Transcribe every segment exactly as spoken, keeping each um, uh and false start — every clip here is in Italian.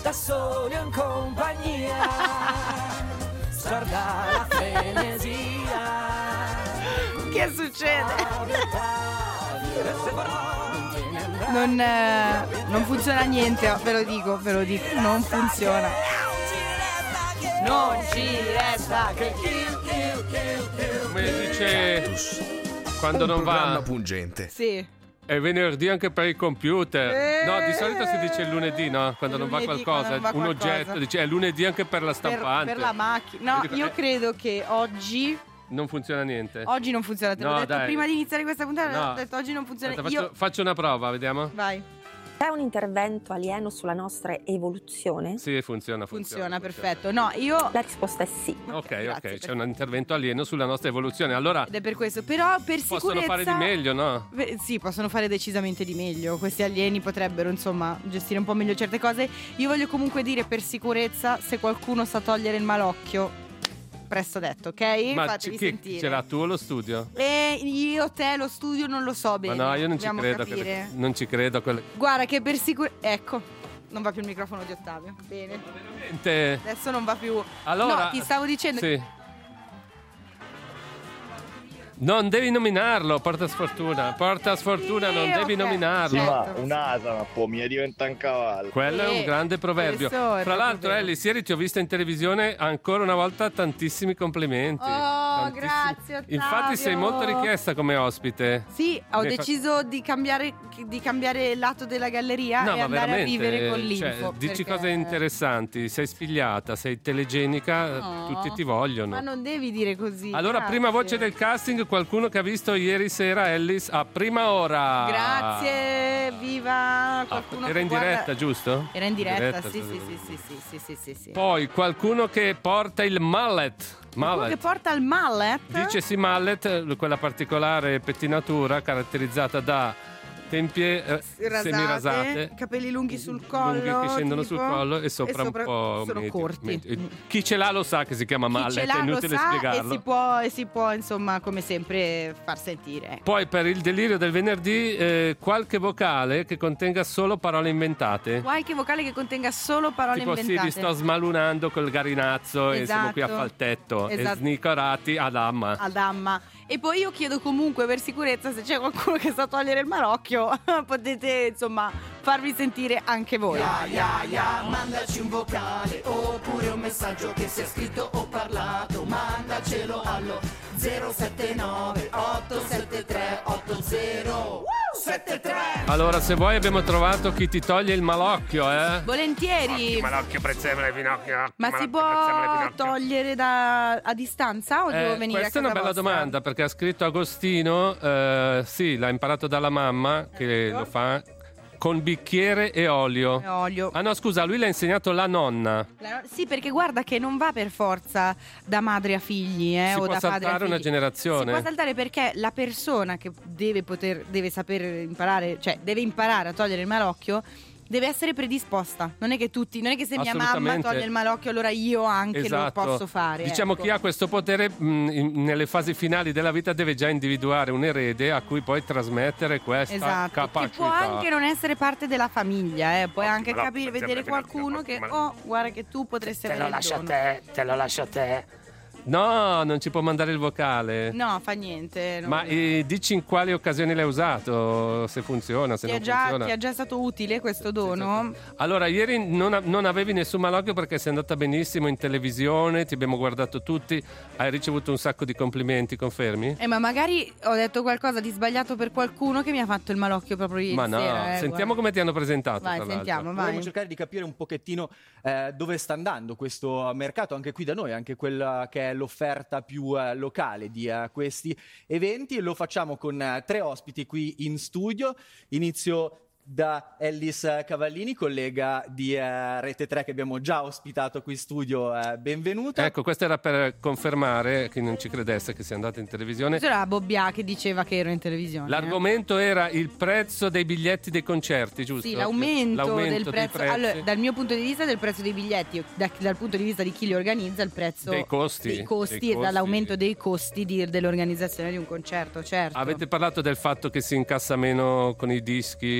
da soli o in compagnia, scorda la frenesia. Che succede? Non, eh, non funziona niente, ve lo dico, ve lo dico, non funziona. Non ci resta che come dice quando un non programma va pungente. Sì. è venerdì anche per il computer. Eh. No, di solito si dice il lunedì, no? Quando non va Lunedì, qualcosa, quando non va un qualcosa. oggetto, dice è lunedì anche per la Per, stampante. per la macchina. No, Dico, io eh, credo che oggi non funziona niente. Oggi non funziona, te l'ho No, detto dai. prima di iniziare questa puntata, No. ho detto oggi non funziona. Aspetta, Io faccio, faccio una prova, vediamo. Vai. È un intervento alieno sulla nostra evoluzione? Sì, funziona, Funziona, funziona. perfetto. No, io La risposta è sì. Ok, grazie, ok, c'è perfetto. un intervento alieno sulla nostra evoluzione. Allora, ed è per questo, però per possono sicurezza fare di meglio, no? Beh, sì, possono fare decisamente di meglio. Questi alieni potrebbero, insomma, gestire un po' meglio certe cose. Io voglio comunque dire per sicurezza, se qualcuno sa togliere il malocchio, presto detto, ok? Ma Fatevi chi sentire. ce l'ha tu o lo studio? E io, te, lo studio non lo so bene. Ma no, io non ci Dobbiamo credo. capire. Che, non ci credo. a Quelle... Guarda che per sicurezza... Ecco, non va più il microfono di Ottavio. Bene. Veramente. Adesso non va più. Allora, no, ti stavo dicendo. Sì. Non devi nominarlo, porta sfortuna. Porta sfortuna, Sì, non devi ok. nominarlo. Sì, ma Certo. un'asana può mia diventa un cavallo. Quello è Sì, un grande proverbio. questo è Fra proprio l'altro, vero. Ellis, ieri ti ho visto in televisione, ancora una volta tantissimi complimenti. Oh, Tantissimi. grazie, Ottavio. Infatti sei molto richiesta come ospite. Sì, ho Mi fa- deciso di cambiare di cambiare il lato della galleria No, e ma andare a veramente, vivere con cioè, l'info. dici perché- cose interessanti, sei spigliata, sei telegenica, No, tutti ti vogliono. Ma non devi dire così. Allora, grazie. prima voce del casting, qualcuno che ha visto ieri sera Ellis a prima ora. Grazie, viva Ah, qualcuno era che in guarda- diretta, giusto? Era in diretta, Diretta, sì, sì, sì, sì. sì, sì, sì, sì, sì, sì. Poi qualcuno che porta il mallet. Qualcuno Mallet. che porta il mallet. Dicesi mallet, quella particolare pettinatura caratterizzata da tempie eh, rasate, semirasate, capelli lunghi sul collo, lunghi che scendono tipo, sul collo e sopra, e sopra un po' sono medi- corti. medi- Chi ce l'ha lo sa che si chiama Chi mallet, ce è l'ha lo inutile sa e spiegarlo. si può, e si può insomma come sempre far sentire. Poi per il delirio del venerdì eh, qualche vocale che contenga solo parole inventate. Qualche vocale che contenga solo parole Tipo sì, inventate. vi sto smalunando col garinazzo e siamo qui a Esatto. Faltetto Esatto. e snicorati ad Amma. Adamma. E poi io chiedo comunque per sicurezza se c'è qualcuno che sa togliere il marocchio, potete insomma farvi sentire anche voi. Ya ya ya, mandaci un vocale oppure un messaggio che sia scritto o parlato, mandacelo allo zero sette nove otto sette tre otto zero sette tre. Allora, se vuoi abbiamo trovato chi ti toglie il malocchio, eh? Volentieri. Malocchio, prezzemolo, finocchio. Ma si può togliere da, a distanza o devo Eh, venire a questa casa è una bella vostra? domanda perché ha scritto Agostino, eh, sì, l'ha imparato dalla mamma che lo fa con bicchiere e olio. E olio. Ah no, scusa, lui l'ha insegnato la nonna. La- Sì, perché guarda che non va per forza da madre a figli, eh, Si o può da padre a saltare figli. una generazione. Si può saltare perché la persona che deve poter, deve saper imparare, cioè deve imparare a togliere il malocchio, deve essere predisposta. Non è che tutti, non è che se mia mamma Assolutamente. toglie il malocchio allora io anche Esatto. lo posso fare. Diciamo ecco. chi ha questo potere mh, in- nelle fasi finali della vita deve già individuare un erede a cui poi trasmettere questa Esatto, capacità. che può anche non essere parte della famiglia, eh. puoi anche ma no, capire, per vedere esempio, qualcuno ma- che, ma- oh, guarda che tu potresti Te avere lo il lascio a dono. te, te lo lascio a te. No, non ci può mandare il vocale. No, fa niente. non- Ma eh, dici in quali occasioni l'hai usato, se funziona, se ti, è non già, funziona. ti è già stato utile questo dono? Allora, ieri non, a- non avevi nessun malocchio perché sei andata benissimo in televisione, ti abbiamo guardato tutti, hai ricevuto un sacco di complimenti, confermi? Eh, ma magari ho detto qualcosa di sbagliato per qualcuno che mi ha fatto il malocchio proprio ieri Ma no, sera, eh, sentiamo guarda. come ti hanno presentato. Vai, tra l'altro. sentiamo, Vorremmo vai. cercare di capire un pochettino eh, dove sta andando questo mercato anche qui da noi, anche quella che è l'offerta più eh, locale di eh, questi eventi. Lo facciamo con eh, tre ospiti qui in studio. Inizio da Ellis Cavallini, collega di eh, Rete tre che abbiamo già ospitato qui in studio. Eh, benvenuta. Ecco, questo era per confermare che non ci credesse che sia andata in televisione. Questo era Bobbia che diceva che ero in televisione. L'argomento era il prezzo dei biglietti dei concerti, giusto? Sì, l'aumento, L'aumento del dei prezzo. prezzi. Allora, dal mio punto di vista del prezzo dei biglietti, da- dal punto di vista di chi li organizza, il prezzo Dei costi. dei costi, Dei e costi. dall'aumento dei costi di- dell'organizzazione di un concerto, certo. Avete parlato del fatto che si incassa meno con i dischi?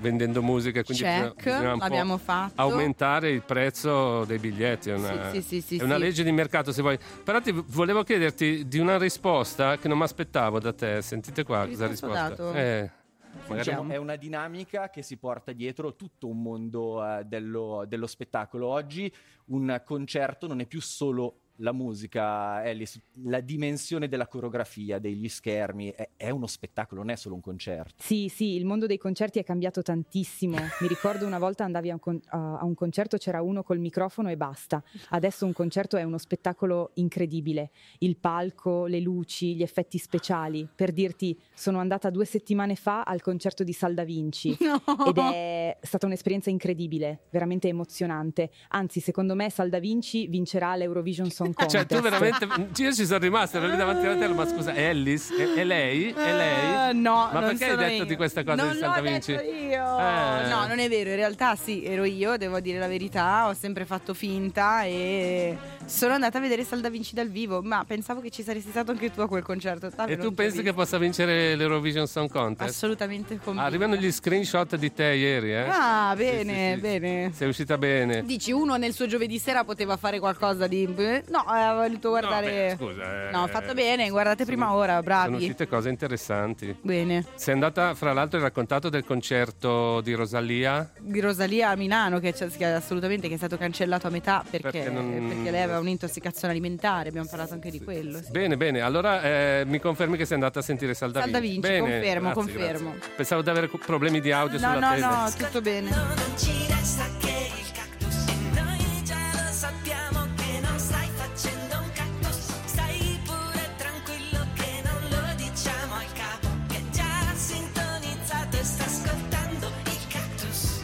vendendo musica, quindi Check, bisogna, bisogna un l'abbiamo po' fatto. aumentare il prezzo dei biglietti, è una, Sì, sì, sì, è una sì. legge di mercato se vuoi. Però ti volevo chiederti di una risposta che non mi aspettavo da te, sentite qua Che cosa ha risposta ho risposto. dato? Eh, magari Sentiamo. È una dinamica che si porta dietro tutto un mondo eh, dello, dello spettacolo. Oggi un concerto non è più solo la musica, Ellis, la dimensione della coreografia, degli schermi, è, è uno spettacolo, non è solo un concerto. Sì, sì, il mondo dei concerti è cambiato tantissimo. Mi ricordo una volta andavi a un, con- a a un concerto, c'era uno col microfono e basta. Adesso un concerto è uno spettacolo incredibile. Il palco, le luci, gli effetti speciali. Per dirti, sono andata due settimane fa al concerto di Sal Da Vinci No. ed è stata un'esperienza incredibile, veramente emozionante. Anzi, secondo me Sal Da Vinci vincerà l'Eurovision Song Cioè, Contest. tu veramente. Io ci sono rimasto, ero lì davanti alla tele, ma scusa, Ellis? È, è lei? È lei? Eh, no, Ma non perché hai sono detto io. di questa cosa non di Sal Da l'ho Vinci? detto io. Eh. No, non è vero, in realtà sì, ero io, devo dire la verità, ho sempre fatto finta e sono andata a vedere Sal Da Vinci dal vivo, ma pensavo che ci saresti stato anche tu a quel concerto. E tu pensi che possa vincere l'Eurovision Song Contest? Assolutamente convinta. Arrivano gli screenshot di te ieri, eh? Ah, Sì, bene, sì, sì. bene. Sei uscita bene. Dici, uno nel suo giovedì sera poteva fare qualcosa di... No, ha voluto guardare... No, beh, scusa, eh, No, ho fatto bene, guardate sono- prima ora, bravi. Sono uscite cose interessanti. Bene. Sei andata, fra l'altro, hai raccontato del concerto di Rosalia. Di Rosalia a Milano, che, c'è- che assolutamente che è stato cancellato a metà perché, Perché non- perché lei aveva un'intossicazione alimentare, abbiamo parlato anche di quello. sì. Bene, bene. Allora eh, mi confermi che sei andata a sentire Sal Da Sal Da Vinci? Vinci, Bene, confermo, grazie, confermo. grazie. Pensavo di avere co- problemi di audio No, sulla no, tele. no, tutto bene. Non ci resta che il cactus. Noi già lo sappiamo che non stai facendo un cactus. Stai pure tranquillo che non lo diciamo al capo, che già sintonizzato e sta ascoltando il cactus.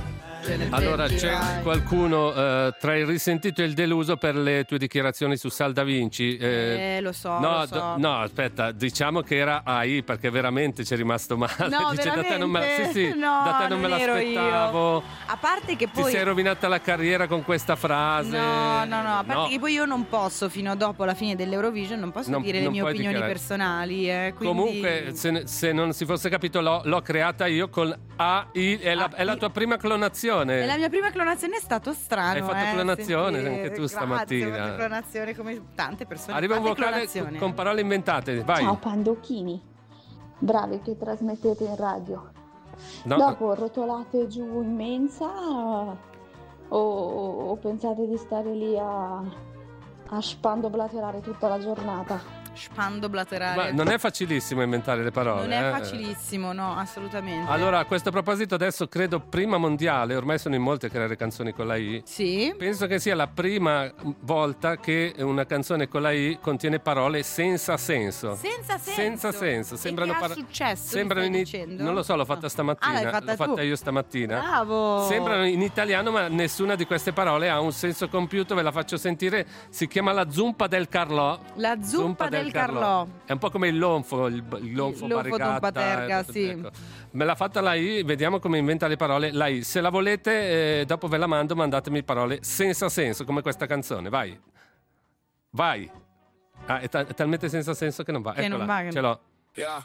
Allora, Senti, c'è vai. qualcuno eh, tra il risentito e il deluso per le tue dichiarazioni su Sal Da Vinci? Eh, Eh, lo so, no, lo so. do- no, aspetta, diciamo che era A I perché veramente ci è rimasto male. No, Dice, da te non me, veramente? sì, sì, No, da te non me non ero l'aspettavo. A parte che Ti poi... sei rovinata la carriera con questa frase. No, no, no, a parte No. che poi io non posso, fino a dopo la fine dell'Eurovision, non posso Non- dire le non mie puoi opinioni dichiarare. personali. Eh, quindi... Comunque, se, ne- se non si fosse capito, l'ho, l'ho creata io con A I. È la, A I. è la tua prima clonazione. E la mia prima clonazione è stato strano. Hai fatto eh, clonazione sentire- anche tu Grazie, stamattina. ho fatto clonazione come tante persone. Arriva un Fate vocale clonazione. con parole inventate. Vai. Ciao Pandocchini, bravi che trasmettete in radio. No, Dopo rotolate giù in mensa o, o pensate di stare lì a, a spandoblaterare tutta la giornata? Spando blaterale. ma non è facilissimo inventare le parole. Non è eh. facilissimo, no, assolutamente. Allora, a questo proposito, adesso credo prima mondiale, ormai sono in molte a creare canzoni con la I. Sì. Penso che sia la prima volta che una canzone con la I contiene parole senza senso. Senza senso. Senza senso. Sembrano e che par- ha successo? Sembrano mi in stai it- dicendo? Non lo so, l'ho fatta Ah. stamattina. Ah, l'hai fatta l'ho fatta tu. io stamattina. Bravo. Sembrano in italiano, ma nessuna di queste parole ha un senso compiuto. Ve la faccio sentire. Si chiama la zuppa del Carlò. La zuppa del Carlò. È un po' come il lonfo, il, il lonfo Il lonfo barigata, d'Umpa Terga, eh, sì. ecco. Me l'ha fatta la I, vediamo come inventa le parole la I. Se la volete, eh, dopo ve la mando, mandatemi parole senza senso, come questa canzone. Vai. Vai. Ah, è, ta- è talmente senza senso che non va. Che non Eccola, va, che- ce l'ho. Yeah.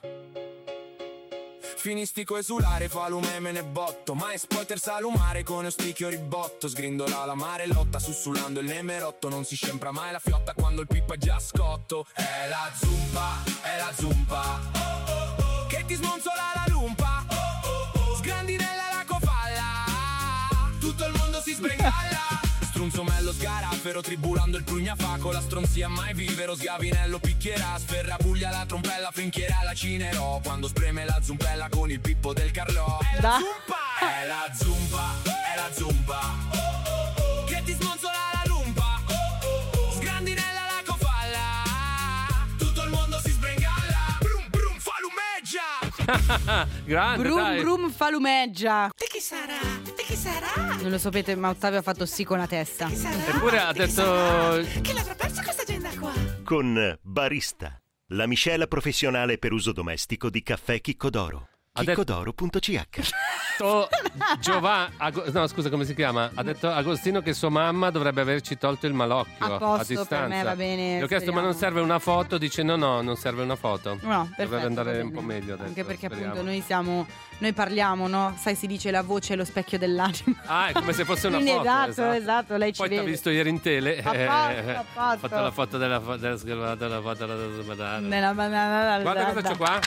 Finistico esulare, fa lume me ne botto. Ma è spoiler salumare con spicchio ribotto. Sgrindola la mare lotta, sussulando il nemerotto. Non si scempra mai la fiotta quando il pippo è già scotto. È la zumpa, è la zumpa, oh, oh, oh, che ti smonzola la lumpa, oh, oh, oh, sgrandinella la cofalla, tutto il mondo si sbrigalla. Strunzomello sgarafero, tribulando il prugnafaco. La stronzia mai vivero, sgavinello picchierà. Sferra puglia la trompella, finchierà la cinerò. Quando spreme la zumpella con il pippo del Carlò. È la Da. zumpa, è la zumpa, è la zumpa, oh, oh, oh, che ti smonzola la lumpa, oh, oh, oh, sgrandinella la cofalla, tutto il mondo si sbrengalla. Brum brum falumeggia. Grande, Brum dai. brum falumeggia. Di chi sarà? Di chi sarà? Non lo sapete, ma Ottavio ha fatto sì con la testa. Chi sarà? Eppure ha Di chi detto- sarà? Che l'avrà persa questa agenda qua? Con Barista, la miscela professionale per uso domestico di caffè Chicco d'Oro. Chiccodoro punto c h. To- Giova- Ago- no, scusa, come si chiama? Ha detto Agostino che sua mamma dovrebbe averci tolto il malocchio A a, posto, distanza. per me va bene, Gli ho chiesto, ma non serve una foto? Dice no, no, non serve una foto. No, Dovrebbe perfetto, andare va un bene. po' meglio adesso. Anche perché speriamo. appunto noi siamo noi parliamo, no? Sai, si dice la voce è lo specchio dell'anima. Ah, è come se fosse una Quindi foto. esatto, esatto, lei ci Poi ti ha vede. visto ieri in tele. A eh, posto, a posto. Ha fatto la foto della fo- della schermata, della foto della Nella banana. Guarda cosa c'ho qua.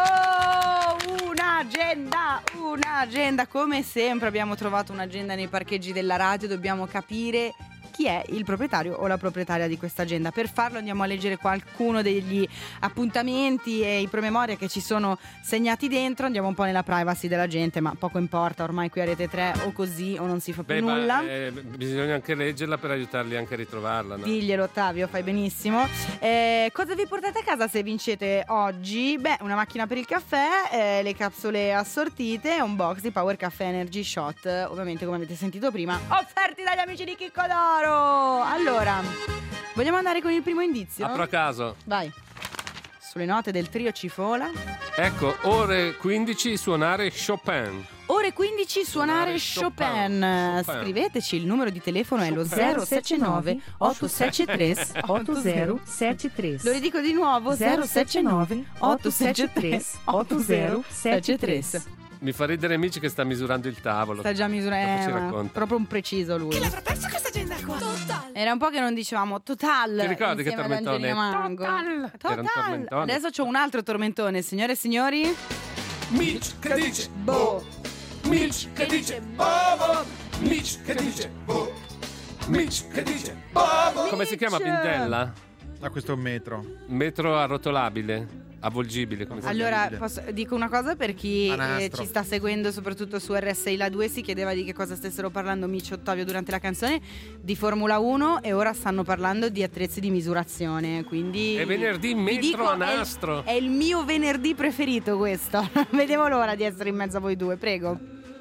Oh, un'agenda, un'agenda. Come sempre abbiamo trovato un'agenda nei parcheggi della radio. Dobbiamo capire chi è il proprietario o la proprietaria di questa agenda. Per farlo andiamo a leggere qualcuno degli appuntamenti e i promemoria che ci sono segnati dentro. Andiamo un po' nella privacy della gente, ma poco importa, ormai qui a Rete tre o così o non si fa più Beh, ma, nulla. eh, bisogna anche leggerla per aiutarli anche a ritrovarla, no? Diglielo Ottavio, fai benissimo. Eh, cosa vi portate a casa se vincete oggi? Beh, una macchina per il caffè, eh, le capsule assortite e un box di Power Caffè Energy Shot. Ovviamente, come avete sentito prima, offerti dagli amici di Chiccodoro. Allora, vogliamo andare con il primo indizio? Apro a caso. Vai. Sulle note del trio Cifola. Ecco, ore quindici suonare Chopin. Ore quindici suonare Chopin. Chopin. Scriveteci, il numero di telefono è lo Chopin. zero sette nove otto sette tre otto zero sette tre. Lo ridico di nuovo, zero sette nove otto sette tre otto zero sette tre. Mi fa ridere amici che sta misurando il tavolo. Sta già misurando, Dopo ci eh, ma racconta. proprio un preciso lui. Che l'avrà persa questa agenda qua? Total. Era un po' che non dicevamo Total. Ti ricordi che insieme ad tormentone? Angelina Mango. Total. Total. Era un tormentone. Adesso c'ho un altro tormentone, signore e signori. Mitch che dice boh. Mitch che dice boh. Mitch che dice boh. Mitch che dice boh. Come si chiama Bindella? Ah, questo è un metro. Metro arrotolabile, avvolgibile, come si Allora, chiama? posso- dico una cosa per chi A eh, nastro. ci sta seguendo soprattutto su R S I La due, si chiedeva di che cosa stessero parlando Micio e Ottavio durante la canzone, di Formula uno, e ora stanno parlando di attrezzi di misurazione, quindi È venerdì vi metro dico, a è il- nastro. È il mio venerdì preferito questo. Vedevo l'ora di essere in mezzo a voi due, prego.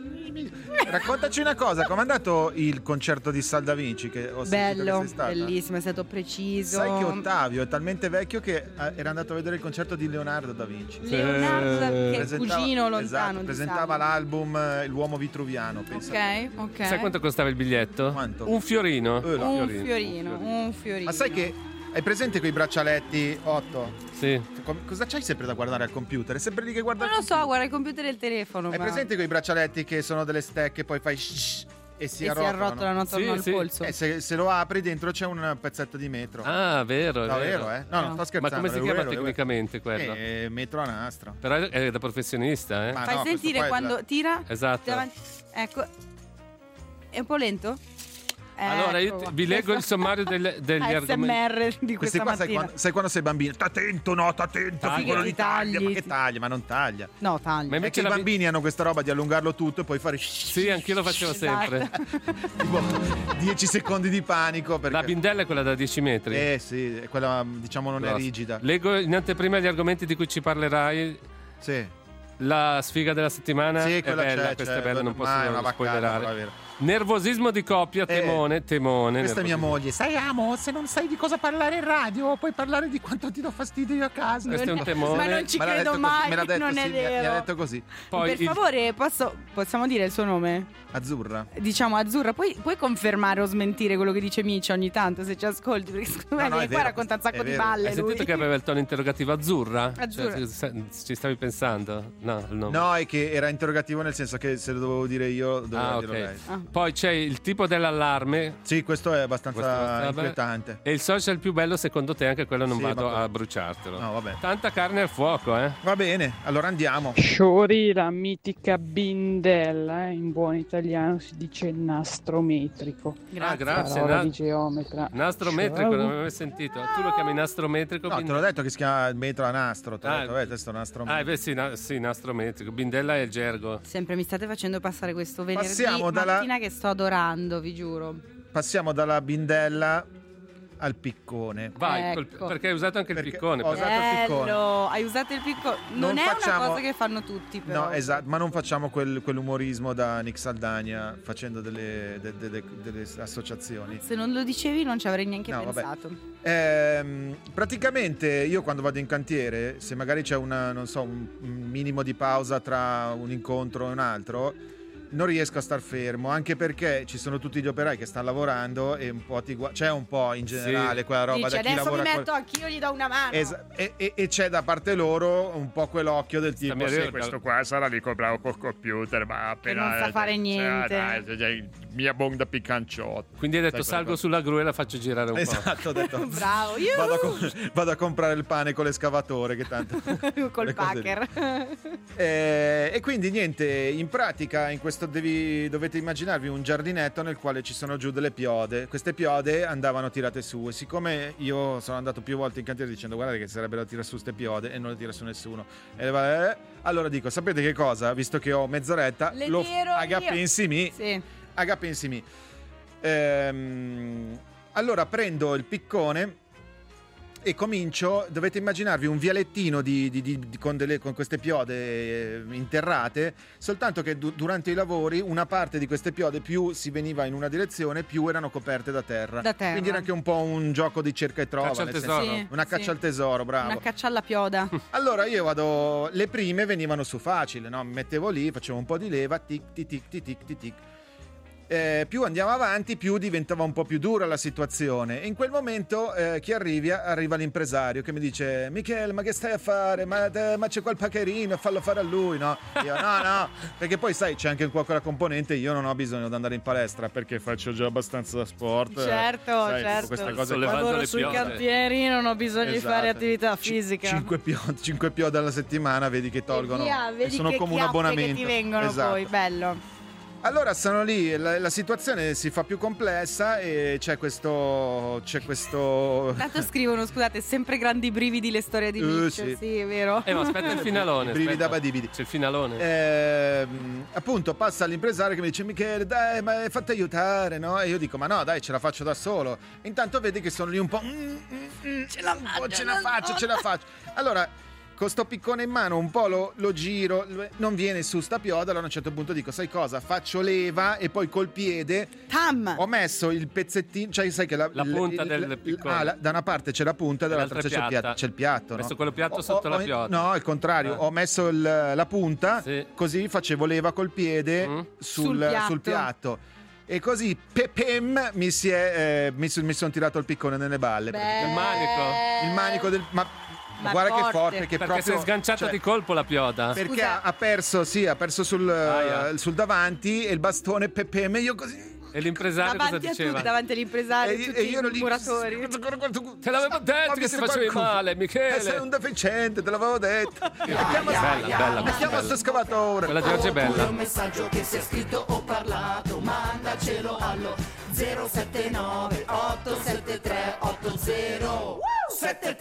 Raccontaci una cosa, com'è andato il concerto di Sal Da Vinci che ho sentito Bello, che sei stata? bellissimo, è stato preciso. Sai che Ottavio è talmente vecchio che eh, era andato a vedere il concerto di Leonardo da Vinci. Leonardo da- che è il Presentava- cugino lontano esatto, di presentava Salvo. l'album eh, L'uomo vitruviano, pensa. Ok, ok. Sai quanto costava il biglietto? Quanto? Un fiorino. Eh, no. Un fiorino, un fiorino. Ma sai che hai presente quei braccialetti otto? Sì. Com- cosa c'hai sempre da guardare al computer? È sempre lì che guarda Non il lo so, guarda il computer e il telefono. Hai ma- presente quei braccialetti che sono delle stecche e poi fai shh e si E si arrotolano? arrotolano attorno Sì, al sì. polso. Eh, se, se lo apri dentro c'è un pezzetto di metro. Ah, vero, è No, vero. vero, eh? No, non sto scherzando. Ma come si è chiama vero, è vero. tecnicamente quello? Eh, metro a nastro. Però è da professionista, eh? Ma Fai no, questo sentire qua è quando da- tira. Esatto. davanti- Ecco. È un po' lento? Allora, io Ecco, ti- vi leggo il sommario del- degli A S M argomenti. R di Questi questa qua sai mattina. quando, sai quando sei bambino? Sta attento, no, sta attento, Taglia. figuro di Ti taglia. tagli, Ma che ti- taglia? Ma non taglia. No, tagli. Ma È che invece i la vi- bambini hanno questa roba di allungarlo tutto e poi fare Sì, anch'io lo facevo Esatto. sempre. tipo dieci secondi di panico. Perché... La bindella è quella da dieci metri. Eh sì, quella diciamo non è Grossa. rigida. Leggo in anteprima gli argomenti di cui ci parlerai. Sì. La sfiga della settimana Sì, è quella bella, c'è, questa c'è, è bella, non ma è una posso vaccata, spoilerare. però è vero. Nervosismo di coppia, Eh, temone, temone. Questa è mia nervosismo. moglie. Sai, amo, se non sai di cosa parlare in radio, puoi parlare di quanto ti do fastidio io a casa. Questo è un temone. Ma non ci Me l'ha credo detto così, mai, me l'ha detto, non sì, è mi ha- Mi vero. ha detto così. Poi Per il- favore, posso, possiamo dire il suo nome? Azzurra. Diciamo Azzurra, puoi, puoi confermare o smentire quello che dice Micio ogni tanto se ci ascolti? Perché secondo me No, no, viene è qua vero, racconta un sacco è di vero. balle. Hai sentito lui. che aveva il tono interrogativo azzurra? Azzurra. Cioè, se- ci stavi pensando? No, il nome. No, è che era interrogativo nel senso che se lo dovevo dire io dovevo Ah, dirlo ok. lei. Ah. Poi c'è il tipo dell'allarme. Sì, questo è abbastanza Questo vabbè. inquietante. E il social più bello secondo te, anche quello non Sì, vado ma- a bruciartelo. No, vabbè. Tanta carne al fuoco, eh? Va bene, allora andiamo. Sciori, la mitica bindella, eh, in buon italiano si dice nastrometrico. Ah, grazie. Parola na- di geometra. Nastrometrico, Ciao. non avevo mai sentito. Tu lo chiami nastrometrico? No, te Bind- l'ho detto che si chiama metro a nastro. Te l'ho Ah, detto, eh, questo è un nastro. Ah, beh, sì, na- sì, nastrometrico. Bindella è il gergo. Sempre mi state facendo passare questo venerdì Passiamo dalla- mattina che sto adorando, vi giuro. Passiamo dalla bindella al piccone. Vai, col- Ecco. perché hai usato anche il Perché piccone. ho però. usato il piccone. Bello, hai usato il piccone. Non, Non è facciamo- una cosa che fanno tutti, però. No, esatto, ma non facciamo quel- quell'umorismo da Nick Saldagna facendo delle, de- de- de- delle associazioni. Se non lo dicevi non ci avrei neanche No, vabbè. pensato. Ehm, praticamente io quando vado in cantiere, se magari c'è una, non so, un un minimo di pausa tra un incontro e un altro, non riesco a star fermo, anche perché ci sono tutti gli operai che stanno lavorando e un po' ti gua- c'è un po' in generale quella roba Dice, da chi adesso mi lavora metto anch'io, gli do una mano. Esa- e, e- e c'è da parte loro un po' quell'occhio del tipo Stammi a sì, dire- questo qua sarà lì comprato col computer, ma appena non sa fare niente. cioè, dai, cioè, mia bonda piccanciotto. Quindi hai detto Sai, quella salgo cosa. sulla gru e la faccio girare un Esatto, ho detto Bravo, io vado a, co- vado a comprare il pane con l'escavatore che tanto col le cose lì. packer. Eh, e quindi niente, in pratica in questo devi, dovete immaginarvi un giardinetto nel quale ci sono giù delle piode. Queste piode andavano tirate su e siccome io sono andato più volte in cantiere dicendo guardate che sarebbero da tirare su queste piode e non le tira su nessuno, e eh, allora dico sapete che cosa? Visto che ho mezz'oretta Le lo tiro aga io. pensimi Sì. aga pensimi Ehm, allora prendo il piccone e comincio, dovete immaginarvi un vialettino di, di- di- di- con, delle, con queste piode eh, interrate, soltanto che du- durante i lavori una parte di queste piode più si veniva in una direzione più erano coperte da terra, Da terra. quindi era anche un po' un gioco di cerca e trova, Caccia al nel tesoro. senso- Sì, una caccia sì. al tesoro, bravo. Una caccia alla pioda. Allora io vado, le prime venivano su facile, no? Mi mettevo lì, facevo un po' di leva, tic tic tic tic tic tic tic. Eh, più andiamo avanti, più diventava un po' più dura la situazione. E in quel momento eh, chi arriva? Arriva l'impresario che mi dice: Michele, ma che stai a fare? Ma, te- ma c'è quel pacherino, fallo fare a lui, no? Io no, no, perché poi sai, c'è anche qua quella componente. Io non ho bisogno di andare in palestra perché faccio già abbastanza sport. Certo, sai, certo. Queste cose Sollevando qua. Lavoro le sui piode. cantieri, non ho bisogno di fare Esatto. attività C- fisica. cinque piode, cinque piode alla settimana, vedi che tolgono. E via, vedi sono che come un chiappe abbonamento. che ti vengono Esatto. poi, bello. Allora sono lì, la, la situazione si fa più complessa e c'è questo. C'è questo. Tanto scrivono, scusate, sempre grandi brividi le storie di Eh, Mitch. sì. Sì, è vero. Eh, ma aspetta il finalone. Brivida aspetta. badibidi. C'è il finalone. Ehm, appunto passa l'impresario che mi dice Michele dai ma fatti aiutare, no? E io dico ma no dai ce la faccio da solo. Intanto vedi che sono lì un po' mm, mm, mm, Ce la un po' faccio, ce la no, faccio no. ce la faccio. Allora con sto piccone in mano un po' lo, lo giro, non viene su sta pioda, allora a un certo punto dico sai cosa, faccio leva e poi col piede Tam! ho messo il pezzettino, cioè sai che la, La il- punta il- del il- piccone. ah, la- da una parte c'è la punta e dall'altra L'altra c'è il piatta. piatto, c'è il piatto, Ho no? messo quello piatto Ho- sotto ho- la ho- pioda. No, al contrario, Ah. ho messo il- la punta, Sì. così facevo leva col piede Mm. sul, Sul piatto. sul piatto. E così pe- pem, mi, si è, eh, mi, so- mi sono tirato il piccone nelle balle. praticamente. Il manico. Il manico del. Ma, Ma guarda che forte. forte, che Perché proprio. si è sganciata cioè, di colpo la pioda. perché Scusa. ha, ha perso, sì, ha perso sul, Aia. sul davanti e il bastone pe- pem, e io così. E l'impresario cosa Davanti a diceva? tutti, davanti all'impresario, E, tutti e io ero i lì. muratori. Guarda, guarda, guarda, guarda. Te l'avevo detto Ho che visto ti facevi qualcuno. male, Michele. Eh, sei un deficiente, te l'avevo detto. Chiama Bella, bella, chiama bella. sto scavatore. Quella di oggi è Oppure bella. un messaggio che sia scritto o parlato, mandacelo allo zero sette nove otto sette tre otto zero sette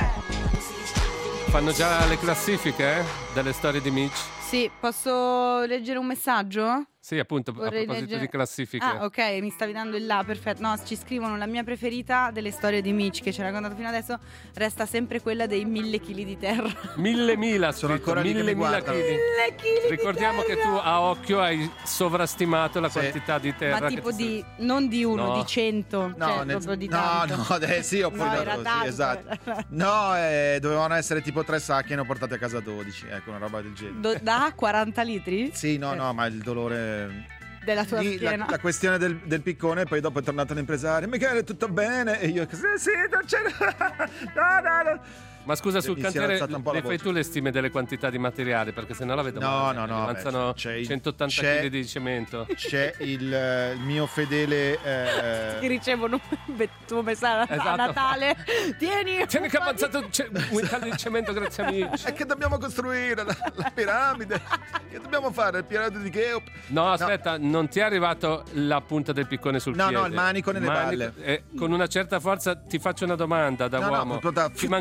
tre. Fanno già le classifiche eh? delle storie di Mitch? Sì, posso leggere un messaggio? Sì, appunto, a Vorrei proposito leggere- di classifiche. Ah, ok, mi stavi dando il là, perfetto. No, ci scrivono la mia preferita delle storie di Mitch che ci ha raccontato fino adesso resta sempre quella dei mille chili di terra. Mille mila Sono scritto, ancora lì che mille mi mila guardano. chili. Mille chili Ricordiamo di che terra! tu a occhio hai sovrastimato la Sì. quantità di terra. Ma che tipo ti- di non di uno, No. di cento, No, cioè nel- proprio di no, tanto. no, eh, sì, oppure No, da- era sì, tanto, esatto. era- No, eh, dovevano essere tipo tre sacchi e ne ho portati a casa dodici, ecco, una roba del genere. Do- da quaranta litri Sì, no, Eh. no, ma il dolore. della tua Lì, la, schiena. la questione del, del piccone, poi dopo è tornato l'impresario. Michele, tutto bene? E io, sì, sì, non c'è. No, no, no. Ma scusa, sul Mi si è cantiere alzata un po' la le fai voce. tu le stime delle quantità di materiale? Perché sennò la vedo No, male. no, no, Avanzano beh, c'è il- centottanta c'è- kg di cemento. C'è il, eh, il mio fedele. Che Eh, ricevono il tuo messaggio a Esatto. Natale. Tieni, Tieni un che po' ha avanzato ce- un quintale di cemento grazie a Mitch. è che dobbiamo costruire la, la piramide. Che dobbiamo fare? Il piramide di Cheops? No, aspetta, non ti è arrivato la punta del piccone sul No, piede? no, il manico nelle balle. E con una certa forza ti faccio una domanda da No, no, uomo. proprio da- Ti mancava il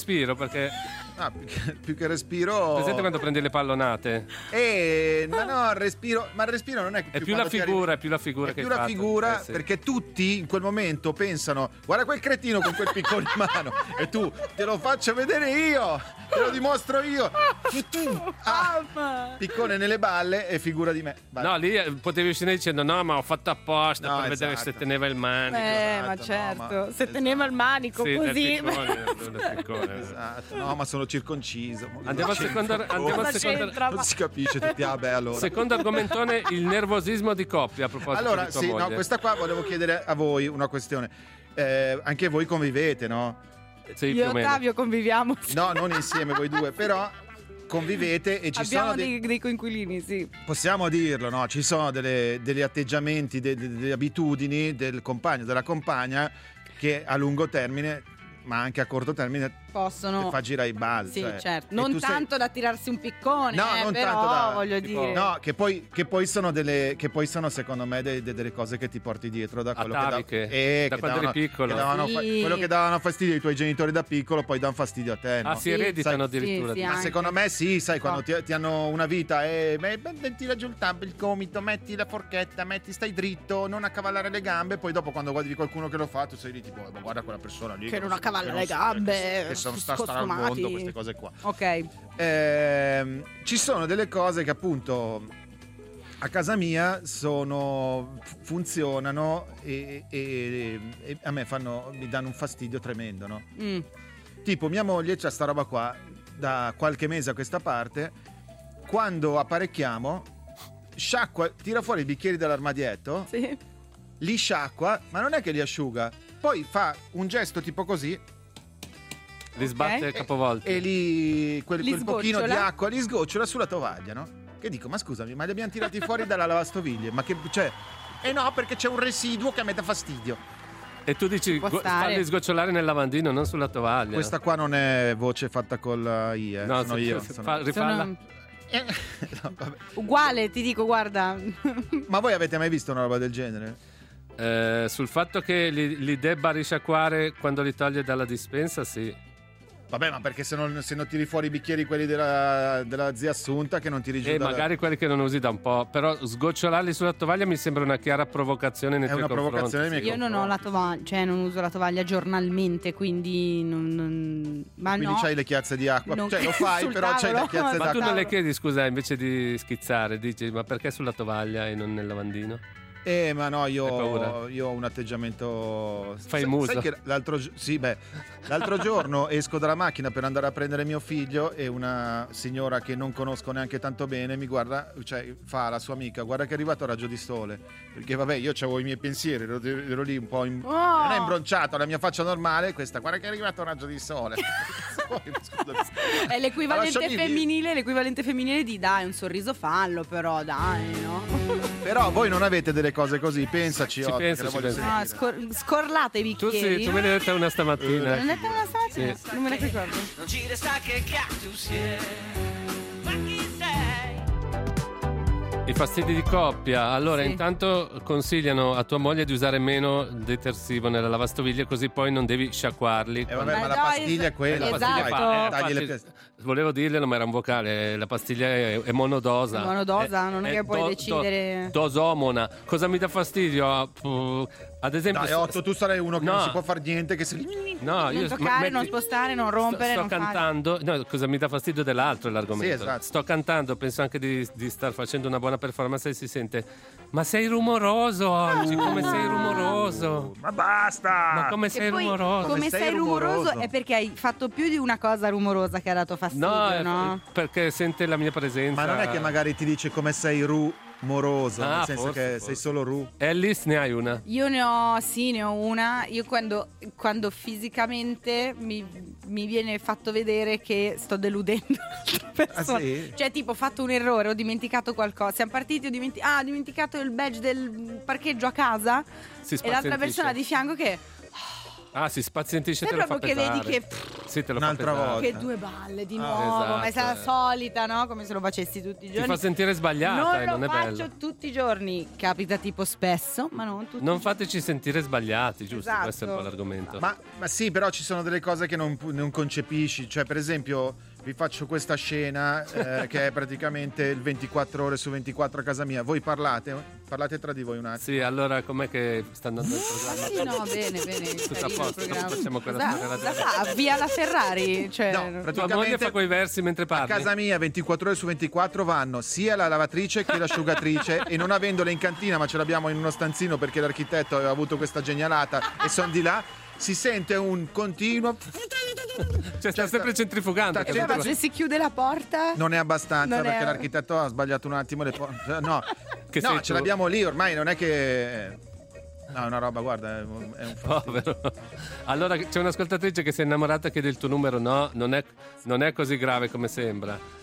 respiro, perché Ah, più che, più che respiro. presente quando prendi le pallonate? Eh, ma no, il respiro, ma il respiro non è È più più la quando ti figura, arrivi- è più la figura è che più hai la fatto. figura Eh, sì. perché tutti in quel momento pensano guarda quel cretino con quel piccone in mano e tu te lo faccio vedere io, te lo dimostro io. Tu, tu, ah, piccone nelle balle e figura di me. Vai. No, lì eh, potevi uscire dicendo no, ma ho fatto apposta No, per vedere esatto. se teneva il manico. Eh, ma Esatto, certo, no, ma- se teneva il manico Sì, del così. piccone, del piccone. Esatto, no, ma sono circonciso. Andiamo al secondo, andiamo al Cosa secondo, c'entra? Non si capisce tutti, ah beh, allora. secondo argomentone, il nervosismo di coppia a proposito Allora, di tua sì, moglie. no, questa qua volevo chiedere a voi una questione. Eh, anche voi convivete, no? Sì, Io più e o meno. Ottavio conviviamo. No, non insieme voi due, però convivete e ci Abbiamo sono dei, dei, dei coinquilini, sì. possiamo dirlo, no? Ci sono delle- degli atteggiamenti, de- de- delle abitudini del compagno, della compagna che a lungo termine, ma anche a corto termine, Possono. ti fa girare i balli. Sì, cioè. certo. E Non tu sei- tanto da tirarsi un piccone, No, eh, non però tanto da- voglio tipo- dire. No, che poi, che poi sono delle che poi sono secondo me de- de- delle cose che ti porti dietro da quello Ataviche, che, da, eh, da che quando eri davano- piccolo. che davano fa- Sì. quello che davano fastidio ai tuoi genitori da piccolo poi danno fastidio a te, no? Ah, si ereditano Sì, addirittura. sì, Ma anche. secondo me sì, sai, quando No. ti, ti hanno una vita e beh, beh, metti la giù il tab, il gomito, metti la forchetta, metti stai dritto, non accavallare le gambe, poi dopo quando guardi qualcuno che lo fa, tu sei lì tipo, ma guarda quella persona lì Che non si- accavalla che le non si- gambe, che, che sono sta stare al scostumati. mondo, queste cose qua. Ok. Ehm, ci sono delle cose che appunto a casa mia sono funzionano e, e- e a me fanno mi danno un fastidio tremendo, no? Mm. Tipo mia moglie c'ha sta roba qua da qualche mese a questa parte, quando apparecchiamo sciacqua, tira fuori i bicchieri dall'armadietto, Sì. li sciacqua, ma non è che li asciuga, poi fa un gesto tipo così Li sbatte Ok. capovolti. e li, quel, Li quel pochino di sgocciola? acqua li sgocciola sulla tovaglia, no? Che dico, ma scusami, ma li abbiamo tirati fuori dalla lavastoviglie, ma che, cioè, eh no, perché c'è un residuo che a me dà fastidio. E tu dici Può go- stare. falli sgocciolare nel lavandino, non sulla tovaglia. Questa qua non è voce fatta con la I, eh. No, sono se- io. se- sono- fa- rifalla. Sono Eh, no, vabbè. uguale, ti dico, guarda. Ma voi avete mai visto una roba del genere? Eh, sul fatto che li, li debba risciacquare quando li toglie dalla dispensa, sì. Vabbè, ma perché se non, se non tiri fuori i bicchieri quelli della, della zia Assunta che non tiri giù E dalla- magari quelli che non usi da un po'. Però sgocciolarli sulla tovaglia mi sembra una chiara provocazione nei È tuoi una confronti. provocazione nei miei Io non ho la tovaglia, cioè non uso la tovaglia giornalmente, quindi non, non- ma Quindi no. c'hai le chiazze di acqua. Non- Cioè lo fai, sul però c'hai le tavolo. chiazze Ma d'acqua. tu non le chiedi scusa invece di schizzare, dici ma perché sulla tovaglia e non nel lavandino? Eh, ma no, Hai io, paura? io ho un atteggiamento. Fai Sai- muso. sai che l'altro, gi- sì, beh, l'altro giorno esco dalla macchina per andare a prendere mio figlio e una signora che non conosco neanche tanto bene mi guarda, cioè fa alla sua amica: guarda che è arrivato a raggio di sole. Perché vabbè, io avevo i miei pensieri, ero, ero lì un po'. In, Oh! Non è imbronciato, la mia faccia normale è questa: guarda che è arrivato a raggio di sole. Poi, scusa, È l'equivalente lasciami dire. femminile, l'equivalente femminile di dai, un sorriso fallo, però dai, no? Però voi non avete delle cose così, pensaci. Ci Otti, penso, che la ci voglio penso. No, sentire. scor- scorlate i Tu bicchieri. sì, tu me ne hai detta una stamattina. Non è per una stamattina? Sì. Non me la ricordo. Non ci resta che cactus, yeah. Ma chi sei? I fastidi di coppia. Allora, Sì. intanto consigliano a tua moglie di usare meno detersivo nella lavastoviglie, così poi non devi sciacquarli. Eh, quando- vabbè, ma Ma la no, pastiglia è es- quella. La esatto. pastiglia fa- eh, Tagli le infatti, pezze. volevo dirglielo, ma era un vocale. La pastiglia è, è monodosa. È monodosa, non è che puoi decidere- do- dosomona. Cosa mi dà fastidio? Puh, ad esempio. Dai, Otto, tu sarai uno che No. non si può fare niente, che si... No, Non io toccare, metti- non spostare, non rompere, Sto, non sto fare. cantando. No, cosa mi dà fastidio dell'altro è l'argomento. Sì, esatto. Sto cantando, penso anche di, di star facendo una buona performance e si sente. Ma sei rumoroso oggi, come sei rumoroso. Ma basta! Ma come E sei poi, rumoroso? come sei sei rumoroso, rumoroso? è perché hai fatto più di una cosa rumorosa che ha dato fastidio, No, no? è- perché sente la mia presenza. Ma non è che magari ti dice come sei rumoroso, Ah, nel senso forse, che forse. sei solo ru. Alice, ne hai una? Io ne ho, sì, ne ho una. Io quando, quando fisicamente mi, mi viene fatto vedere che sto deludendo l'altra persona. Ah, sì? Cioè, tipo, ho fatto un errore, ho dimenticato qualcosa. Siamo partiti, ho dimenti- ah, ho dimenticato il badge del parcheggio a casa. Si E l'altra spazientisce. persona di fianco che... Ah, si spazientisce, È te lo fa proprio che pesare. vedi che pff, Sì, te lo fa un'altra pesare. volta. Che due balle di Ah, nuovo, ma è esatto, la solita, no? Come se lo facessi tutti i Ti giorni. fa sentire sbagliata non e lo non è faccio bello. tutti i giorni, capita tipo spesso, ma non tutti Non i giorni. fateci sentire sbagliati, giusto? Esatto. Questo è un po' l'argomento. Ma, ma sì, però ci sono delle cose che non, non concepisci. Cioè, per esempio, vi faccio questa scena eh, che è praticamente il ventiquattro ore su ventiquattro a casa mia. Voi parlate, parlate tra di voi un attimo. Sì, allora com'è che sta andando il programma? Sì, no, bene, bene. Tutto a carino il posto, programma. facciamo quella Cosa- storia cosa radio. fa? Via la Ferrari? Cioè, No, Tua moglie praticamente fa quei versi mentre a parli? casa mia ventiquattro ore su ventiquattro vanno sia la lavatrice che l'asciugatrice e non avendole in cantina, ma ce l'abbiamo in uno stanzino perché l'architetto aveva avuto questa genialata e sono di là, si sente un continuo. Cioè, sta sempre centrifugando. sta E poi, ma se si chiude la porta? Non è abbastanza Non è- perché l'architetto ha sbagliato un attimo le porte. No, Che no sei ce tu? l'abbiamo lì ormai, non è che. No, è una roba, guarda, è un, è un Povero. Allora c'è un'ascoltatrice che si è innamorata che del tuo numero no, non è, non è così grave come sembra.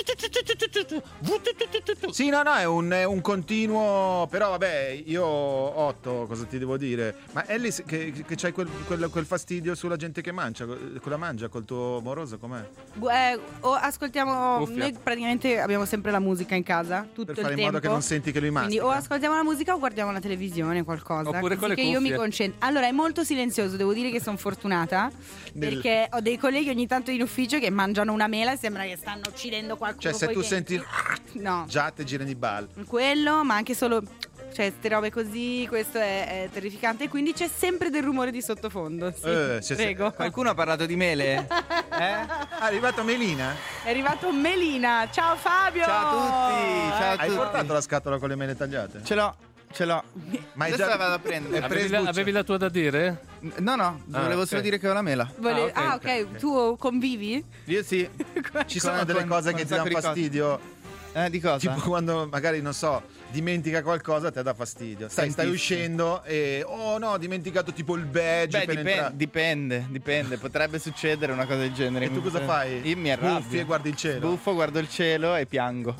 Sì, no, no, è un, è un continuo. Però vabbè, io otto, cosa ti devo dire? Ma Ellis, che, che c'hai quel, quel, quel fastidio sulla gente che mangia, quella mangia col tuo moroso, com'è? Eh, o ascoltiamo. Cuffia. Noi praticamente abbiamo sempre la musica in casa tutto Per il fare in tempo. modo che non senti che lui Quindi mastica. o ascoltiamo la musica o guardiamo la televisione, qualcosa. Oppure con così le che io mi cuffie. concentro. Allora è molto silenzioso, devo dire che sono fortunata. Nel- Perché ho dei colleghi ogni tanto in ufficio che mangiano una mela e sembra che stanno uccidendo qualcuno. Cioè, se coi tu denti. senti. No. Già te girano i ball. Quello, ma anche solo. Cioè, ste robe così, questo è, è terrificante. E quindi c'è sempre del rumore di sottofondo. Sì, Eh, se- se- prego. Qualcuno ha parlato di mele? Eh? È arrivato Melina? È arrivato Melina. Ciao Fabio. Ciao a tutti, ciao a Hai tutti. portato la scatola con le mele tagliate? Ce l'ho, ce l'ho. Ma hai Adesso già- la vado a prendere. è Avevi la, avevi la tua da dire? No, no, Ah, volevo ok. solo dire che ho la mela. Vole- Ah, Ah, ok, ok, ok. tu convivi? Io sì. Ci sono Con- delle con- cose con che un ti danno sacco di cose. fastidio. Eh, di cosa? Tipo quando magari, non so, dimentica qualcosa, te dà fastidio. Stai, stai Tantissimo. uscendo e oh no, ho dimenticato tipo il badge Beh, per dipen- entrare. dipende, dipende. Potrebbe succedere una cosa del genere. E tu cosa fai? Io mi arrabbio. Buffi e guardi il cielo? Buffo, guardo il cielo e piango.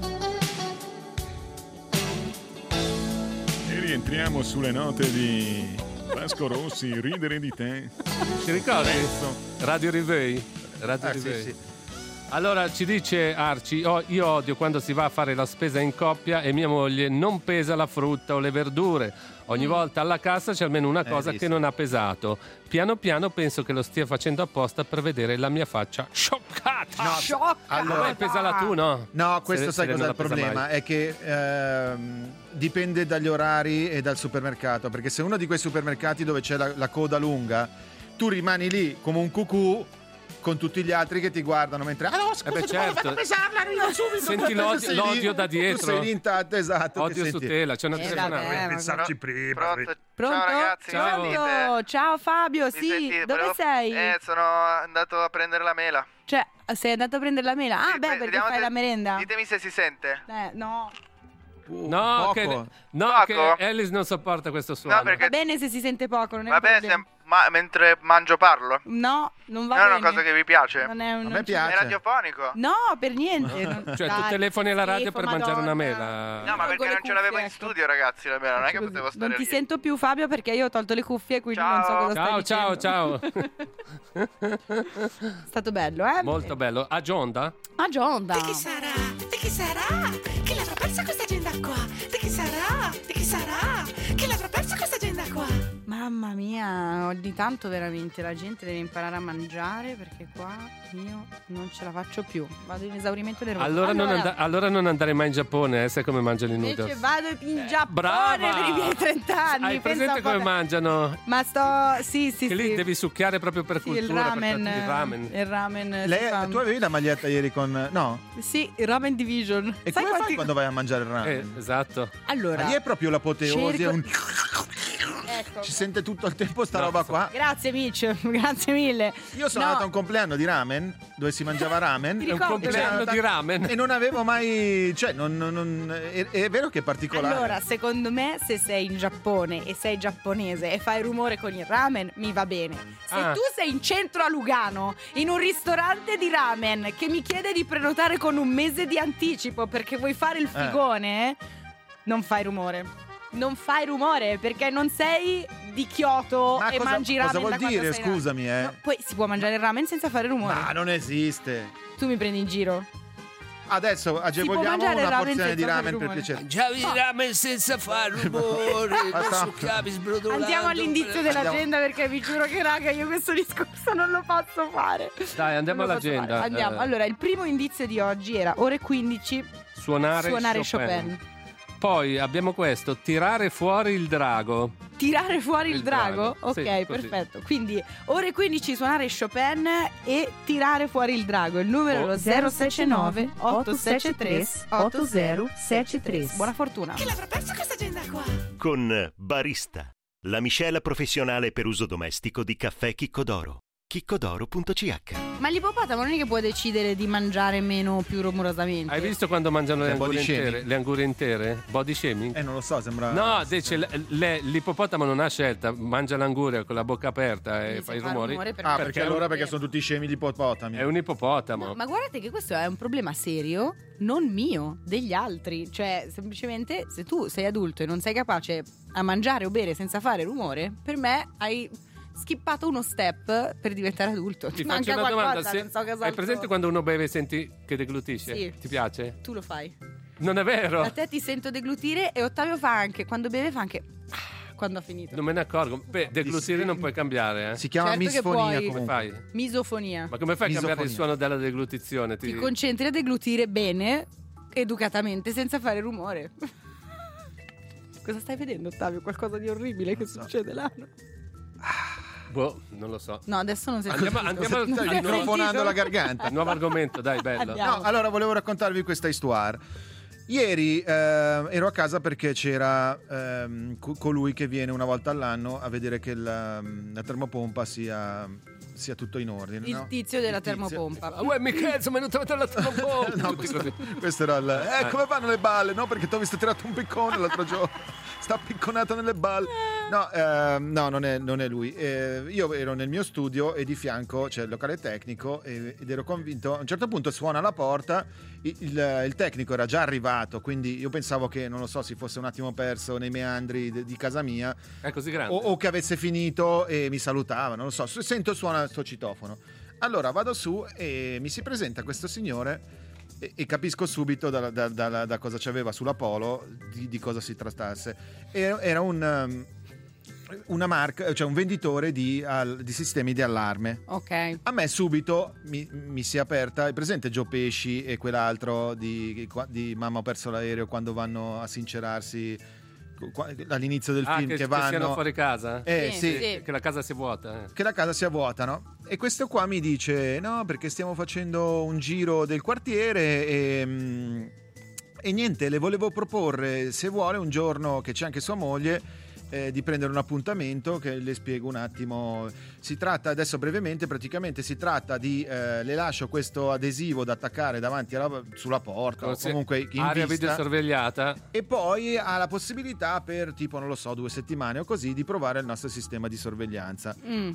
E rientriamo sulle note di Vasco Rossi, ridere di te. Ti ricordi? Radio Rivei? Radio Ah, sì, Rivei. sì. Allora ci dice Arci, "Oh, io odio quando si va a fare la spesa in coppia e mia moglie non pesa la frutta o le verdure. Ogni volta alla cassa c'è almeno una Eh, cosa visto. che non ha pesato. Piano piano penso che lo stia facendo apposta per vedere la mia faccia scioccata. No, Sciocca. allora- Vabbè, pesala tu, no? No, questo Se- sai se cos'è non il la pesa problema? mai. È che ehm, dipende dagli orari e dal supermercato. Perché se uno di quei supermercati dove c'è la, la coda lunga, tu rimani lì come un cucù con tutti gli altri che ti guardano mentre. Ah no, scusa, Eh beh, ti certo. devo pesarla, arrivo subito. Senti Tu l'odio- sei lì- l'odio da Tu dietro. sei lì intatto, esatto. Odio che su senti- tela, c'è una Eh, telefonata. vabbè, ma- pensarci prima. Pronto? Pronto? Ciao ragazzi, Ciao. mi Pronto? sentite? Ciao Fabio, Mi sì, sentite? dove Volevo- sei? Eh, sono andato a prendere la mela. Cioè, sei andato a prendere la mela? Ah, Sì, beh, beh, perché vediamo fai se- la merenda. Ditemi se si sente. Eh, no. No, Poco. che, no Poco? che Alice non sopporta questo suono. No, perché Va bene se si sente poco, non è un vabbè, problema. se- ma mentre mangio parlo. No, non va Non è bene. una cosa che vi piace. Non è un, A non me ci- piace. È radiofonico. No, per niente. non- Cioè, tu Dai, telefoni alla radio schifo, per mangiare una Madonna. mela. No, ma Con perché le non ce l'avevo cuffie, in ecco. studio, ragazzi, la mela. Non è che Così. potevo stare Non ti lì. sento più, Fabio, perché io ho tolto le cuffie, quindi non so Ciao. cosa stai Ciao, ciao, dicendo. ciao. È stato bello, eh? Molto bello. A Gionda? Ah, Gionda. Di chi sarà? Di chi sarà? Chi l'avrà persa questa agenda qua? Di chi sarà? Di chi sarà? Chi l'avrà persa questa agenda qua? Mamma mia, ogni tanto veramente la gente deve imparare a mangiare perché qua io non ce la faccio più. Vado in esaurimento nervoso. Allora, non and- allora non andare mai in Giappone, eh, sai come mangiano i invece noodles. vado in Giappone Brava! per i miei trent'anni. Hai pensa presente un po' come te. mangiano? Ma sto, sì, sì, Che sì. lì devi succhiare proprio per Sì, il cultura. per ramen, tratti- il ramen. il ramen. si Lei, fa- tu avevi la maglietta ieri con. No? Sì, il ramen division. E Sai come fai quanti- quando vai a mangiare il ramen? Eh, esatto. Allora, Ma lì è proprio l'apoteosi. cerco- è un- ecco. Ci sente tutto il tempo sta No, roba so- qua. Grazie Mitch, grazie mille. Io sono No. andato a un compleanno di ramen dove si mangiava ramen. Ti È un ricordi? compleanno di ramen. E non avevo mai. Cioè, non, non- non- è, è vero che è particolare. Allora, secondo me, se sei in Giappone e sei giapponese e fai rumore con il ramen, mi va bene. Se Ah. tu sei in centro a Lugano, in un ristorante di ramen che mi chiede di prenotare con un mese di anticipo perché vuoi fare il figone, non fai rumore. non fai rumore perché non sei di Kyoto Ma e cosa, mangi ramen cosa vuol da quando dire, sei nato. scusami, eh? No, poi si può mangiare il ramen senza fare rumore. Ma non esiste. Tu mi prendi in giro. Adesso agevoliamo mangiare una ramen porzione di senza fare ramen per rumore. piacere. Mangiavi il ramen senza fare rumore, non succhiavi sbrodolando. Andiamo all'indizio dell'agenda Andiamo. perché vi giuro che raga io questo discorso non lo posso fare. Dai, andiamo Non lo posso all'agenda. fare. Andiamo. Eh, Allora, il primo indizio di oggi era ore quindici suonare, suonare Chopin. Chopin. Poi abbiamo questo, tirare fuori il drago. Tirare fuori il, Il drago? drago, Ok, sì, così. perfetto. Quindi ore quindici suonare Chopin e tirare fuori il drago. Il numero è lo zero sette nove otto sette tre otto zero sette tre. Buona fortuna. Chi l'avrà persa questa agenda qua? Con Barista, la miscela professionale per uso domestico di caffè Chicco d'Oro. chiccodoro punto c h. Ma l'ippopotamo non è che può decidere di mangiare meno o più rumorosamente. Hai visto quando mangiano le Le body angurie intere? shaming. Le angurie intere? Body shaming? Eh, non lo so, sembra. No, dice, le- le- l'ippopotamo non ha scelta, mangia l'anguria con la bocca aperta e Quindi fa se i fa rumori. rumore per Ah, me- perché allora perché sono tutti scemi gli ippopotami. È un ippopotamo. No, ma guardate che questo è un problema serio, non mio, degli altri. Cioè, semplicemente, se tu sei adulto e non sei capace a mangiare o bere senza fare rumore, per me hai skippato uno step per diventare adulto. Ti Ti faccio manca una qualcosa, domanda, se- non so cosa hai presente altro- quando uno beve e senti che deglutisce? Sì. Ti piace? Tu lo fai. Non è vero? A te ti sento deglutire e Ottavio fa anche, quando beve fa anche ah, quando ha finito. Non me ne accorgo. Beh, deglutire non puoi cambiare, eh. Si chiama Certo che misfonia puoi. Come comunque. fai? Misofonia. Ma come fai a cambiare il Misofonia. suono della deglutizione? Ti... Ti concentri a deglutire bene, educatamente, senza fare rumore. Cosa stai vedendo, Ottavio? Qualcosa di orribile che succede là? Boh, non lo so. No, adesso non si è Andiamo, sentito. andiamo al Non si è microfonando sentito. la garganta. nuovo argomento, dai, bello. Andiamo. No, allora volevo raccontarvi questa histoire. Ieri eh, ero a casa perché c'era ehm, co- colui che viene una volta all'anno a vedere che la, la termopompa sia, sia tutto in ordine. Il no? tizio della Il tizio. termopompa. Ah, uè, Michele, sono venuto a vedere la termopompa. No, questo, questo era il. Eh, come vanno le balle? No, perché ti ho visto tirato un piccone l'altro giorno. Sta picconato nelle balle. No, ehm, no, non è, non è lui. Eh, io ero nel mio studio e di fianco c'è il locale tecnico e- ed ero convinto. A un certo punto suona la porta. Il, il- il tecnico era già arrivato, quindi io pensavo che, non lo so, si fosse un attimo perso nei meandri de- di casa mia. È così grande. O, o che avesse finito e mi salutava, non lo so. Sento suona sto citofono. Allora vado su e mi si presenta questo signore e, e capisco subito da, da- da- da cosa c'aveva sulla Polo di, di cosa si trattasse. Era, era un um, una marca, cioè un venditore di, al- di sistemi di allarme. Ok. A me subito mi, mi si è aperta, è presente Gio Pesci e quell'altro di, di Mamma ho perso l'aereo quando vanno a sincerarsi qua- all'inizio del Ah, film che, che, che vanno siano fuori casa? Eh, Sì, sì, sì. Che la casa sia vuota. eh. che la casa sia vuota, no? E questo qua mi dice no, perché stiamo facendo un giro del quartiere e, mm, e niente, le volevo proporre se vuole un giorno che c'è anche sua moglie eh, di prendere un appuntamento che le spiego un attimo. Si tratta adesso brevemente, praticamente si tratta di eh, le lascio questo adesivo da attaccare davanti alla, sulla porta o Così, comunque in area vista. videosorvegliata. E poi ha la possibilità per tipo, non lo so, due settimane o così di provare il nostro sistema di sorveglianza. Mm.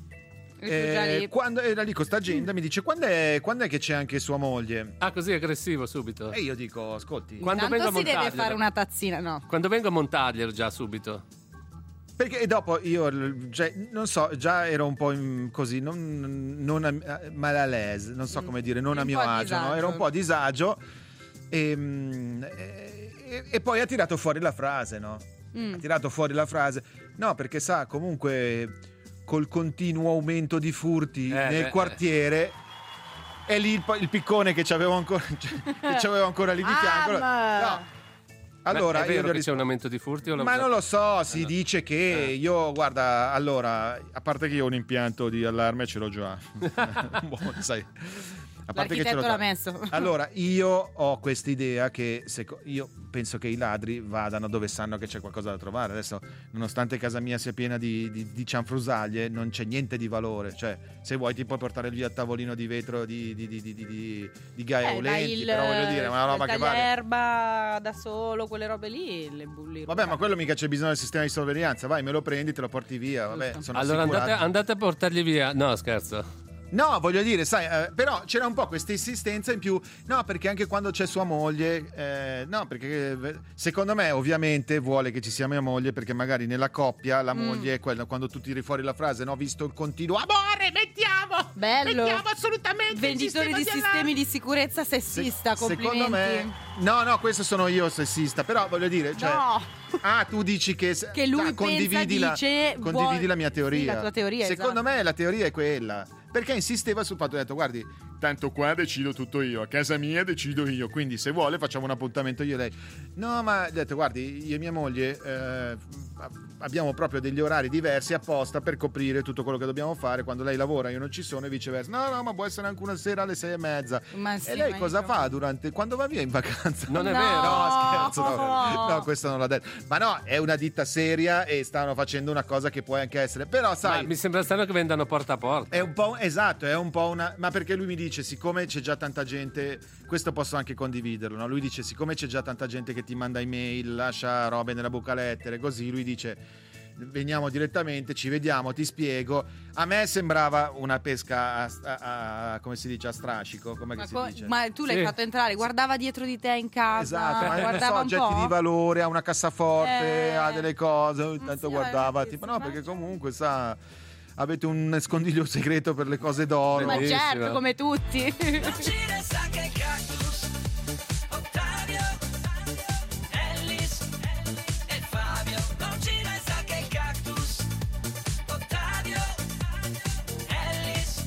E tu già Eh, lì- quando era lì con sta agenda mi dice quando è, quando è che c'è anche sua moglie? Ah, così aggressivo subito. E io dico ascolti, Quando Tanto vengo a si deve montarglielo. fare una tazzina, no. Quando vengo a montarglielo già subito. perché e dopo io cioè, non so, già ero un po' in- così non, non a, mal à l'aise, non so come dire, non Un a mio po' a agio, no? disagio. Ero un po' a disagio e, mm, e- e poi ha tirato fuori la frase, no? Mm. Ha tirato fuori la frase no, perché sa comunque col continuo aumento di furti Eh, nel beh, quartiere è lì il, il piccone che c'avevo ancora che c'avevo ancora lì di fianco. Am! No. Allora Ma è io vero gli ho che ris- c'è un aumento di furti o l'ho ma usato? non lo so, si Eh, no. dice che io, guarda, allora, a parte che io ho un impianto di allarme ce l'ho già. Boh, sai. A parte che ce l'ho L'architetto l'ha già. messo. Allora, io ho questa idea che seco- io penso che i ladri vadano dove sanno che c'è qualcosa da trovare. Adesso, nonostante casa mia sia piena di, di, di cianfrusaglie, non c'è niente di valore. Cioè, se vuoi ti puoi portare via il tavolino di vetro di, di, di, di, di, di, di Gaia Eh, Aulenti, il, però voglio dire, è una roba il che vale. tagliaerba da solo, quelle robe lì, le bulli. Vabbè, ma quello mica c'è bisogno del sistema di sorveglianza. Vai, me lo prendi, te lo porti via. Vabbè, sono Allora andate, assicurato. andate a portargli via. No, scherzo. No, voglio dire, sai, eh, però c'era un po' questa insistenza in più. No, perché anche quando c'è sua moglie, eh, no, perché eh, secondo me ovviamente vuole che ci sia mia moglie, perché magari nella coppia la Mm. moglie è quella, quando tu tiri fuori la frase, no, visto il continuo amore, mettiamo, Bello. mettiamo assolutamente il Venditore di sistema sistemi di sicurezza sessista, complimenti. Secondo me, no, no, questo sono io sessista, però voglio dire, cioè, No. ah, tu dici che, Che lui ah, condividi, pensa, la, dice, condividi vuoi- la mia teoria. Sì, la tua teoria, Secondo esatto. me la teoria è quella, perché insisteva sul fatto, ho detto, guardi, tanto qua decido tutto io, a casa mia decido io, quindi se vuole facciamo un appuntamento io e lei. No, ma ho detto, guardi, io e mia moglie eh, abbiamo proprio degli orari diversi apposta per coprire tutto quello che dobbiamo fare quando lei lavora, io non ci sono e viceversa. No, no, ma può essere anche una sera alle sei e mezza. Ma sì, e lei ma cosa io- fa durante quando va via in vacanza? Non è No. vero. No, scherzo, no. No. No, questo non l'ha detto. Ma no, è una ditta seria e stanno facendo una cosa che può anche essere. Però, Ma sai, mi sembra strano che vendano porta a porta. è un po' esatto, è un po' una. Ma perché lui mi dice, siccome c'è già tanta gente, questo posso anche condividerlo, no? Lui dice, siccome c'è già tanta gente che ti manda email, lascia robe nella buca lettere, così lui dice. Veniamo direttamente, ci vediamo, ti spiego. A me sembrava una pesca a, a- a- come si dice, a strascico, come Ma, si co- dice? ma tu l'hai Sì. fatto entrare, guardava dietro di te in casa, Esatto, ma non guardava so, un oggetti po'. di valore, ha una cassaforte, Eh. ha delle cose, intanto sì, guardava, eh, tipo sì, no, ma perché certo. comunque sa, avete un scondiglio segreto per le cose d'oro. Ma Bellissimo. certo, come tutti. Non ci resta che il cactus, Ottavio, Ellis e Fabio. Non ci resta che il cactus, Ottavio, Ellis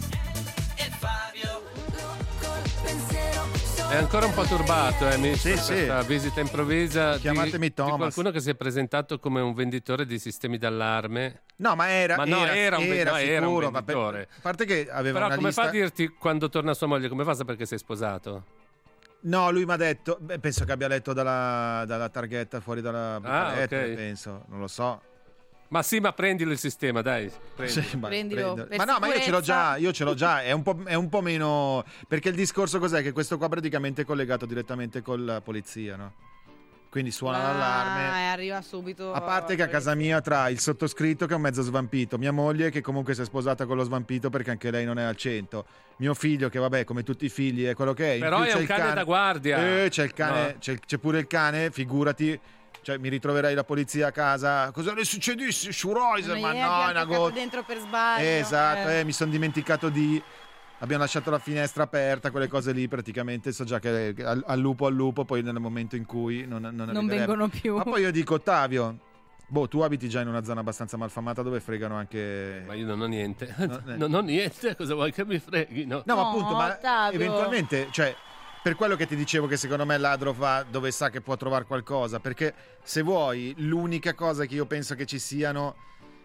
e Fabio. Col pensiero È ancora un po' turbato, eh, mi Sì, per sì. questa visita improvvisa di, Chiamatemi di Thomas. qualcuno che si è presentato come un venditore di sistemi d'allarme. No, ma era, Ma no, era un ven- no, era un sicuro, ma per- venditore. a parte che aveva Però una come lista. fa a dirti quando torna sua moglie? Come fa a sapere che sei sposato? No, lui mi ha detto, beh, penso che abbia letto dalla, dalla targhetta fuori dalla buca Ah, lettere, ok. penso, non lo so. Ma sì, ma prendilo il sistema, dai. prendi. Sì, ma, Prendilo prendo- per ma no, ma io ce l'ho sicurezza. già, io ce l'ho già, è un, po', è un po' meno. Perché il discorso cos'è? Che questo qua praticamente è collegato direttamente con la polizia, no? Quindi suona Ah, l'allarme. e arriva subito. A parte che a casa mia tra il sottoscritto che è un mezzo svampito, mia moglie che comunque si è sposata con lo svampito perché anche lei non è al cento, mio figlio che vabbè come tutti i figli è quello che è. In Però più è c'è un il cane da guardia. Eh, c'è il cane, No. c'è, c'è pure il cane, figurati. Cioè mi ritroverai la polizia a casa. Cosa le succedisse? Schuroiser, ma Ieri no, è abbiamo una toccato gota. dentro per sbaglio. Esatto, eh. eh, mi sono dimenticato di. Abbiamo lasciato la finestra aperta, quelle cose lì praticamente. So già che al, al lupo al lupo, poi nel momento in cui non, non, Non arriverebbe. vengono più. Ma poi io dico, Ottavio, boh, tu abiti già in una zona abbastanza malfamata dove fregano anche. Ma io non ho niente. No, eh. Non ho niente, cosa vuoi che mi freghi? No, No, ma No, appunto, ma Ottavio. eventualmente, cioè. Per quello che ti dicevo che secondo me il ladro va dove sa che può trovare qualcosa, perché se vuoi l'unica cosa che io penso che ci siano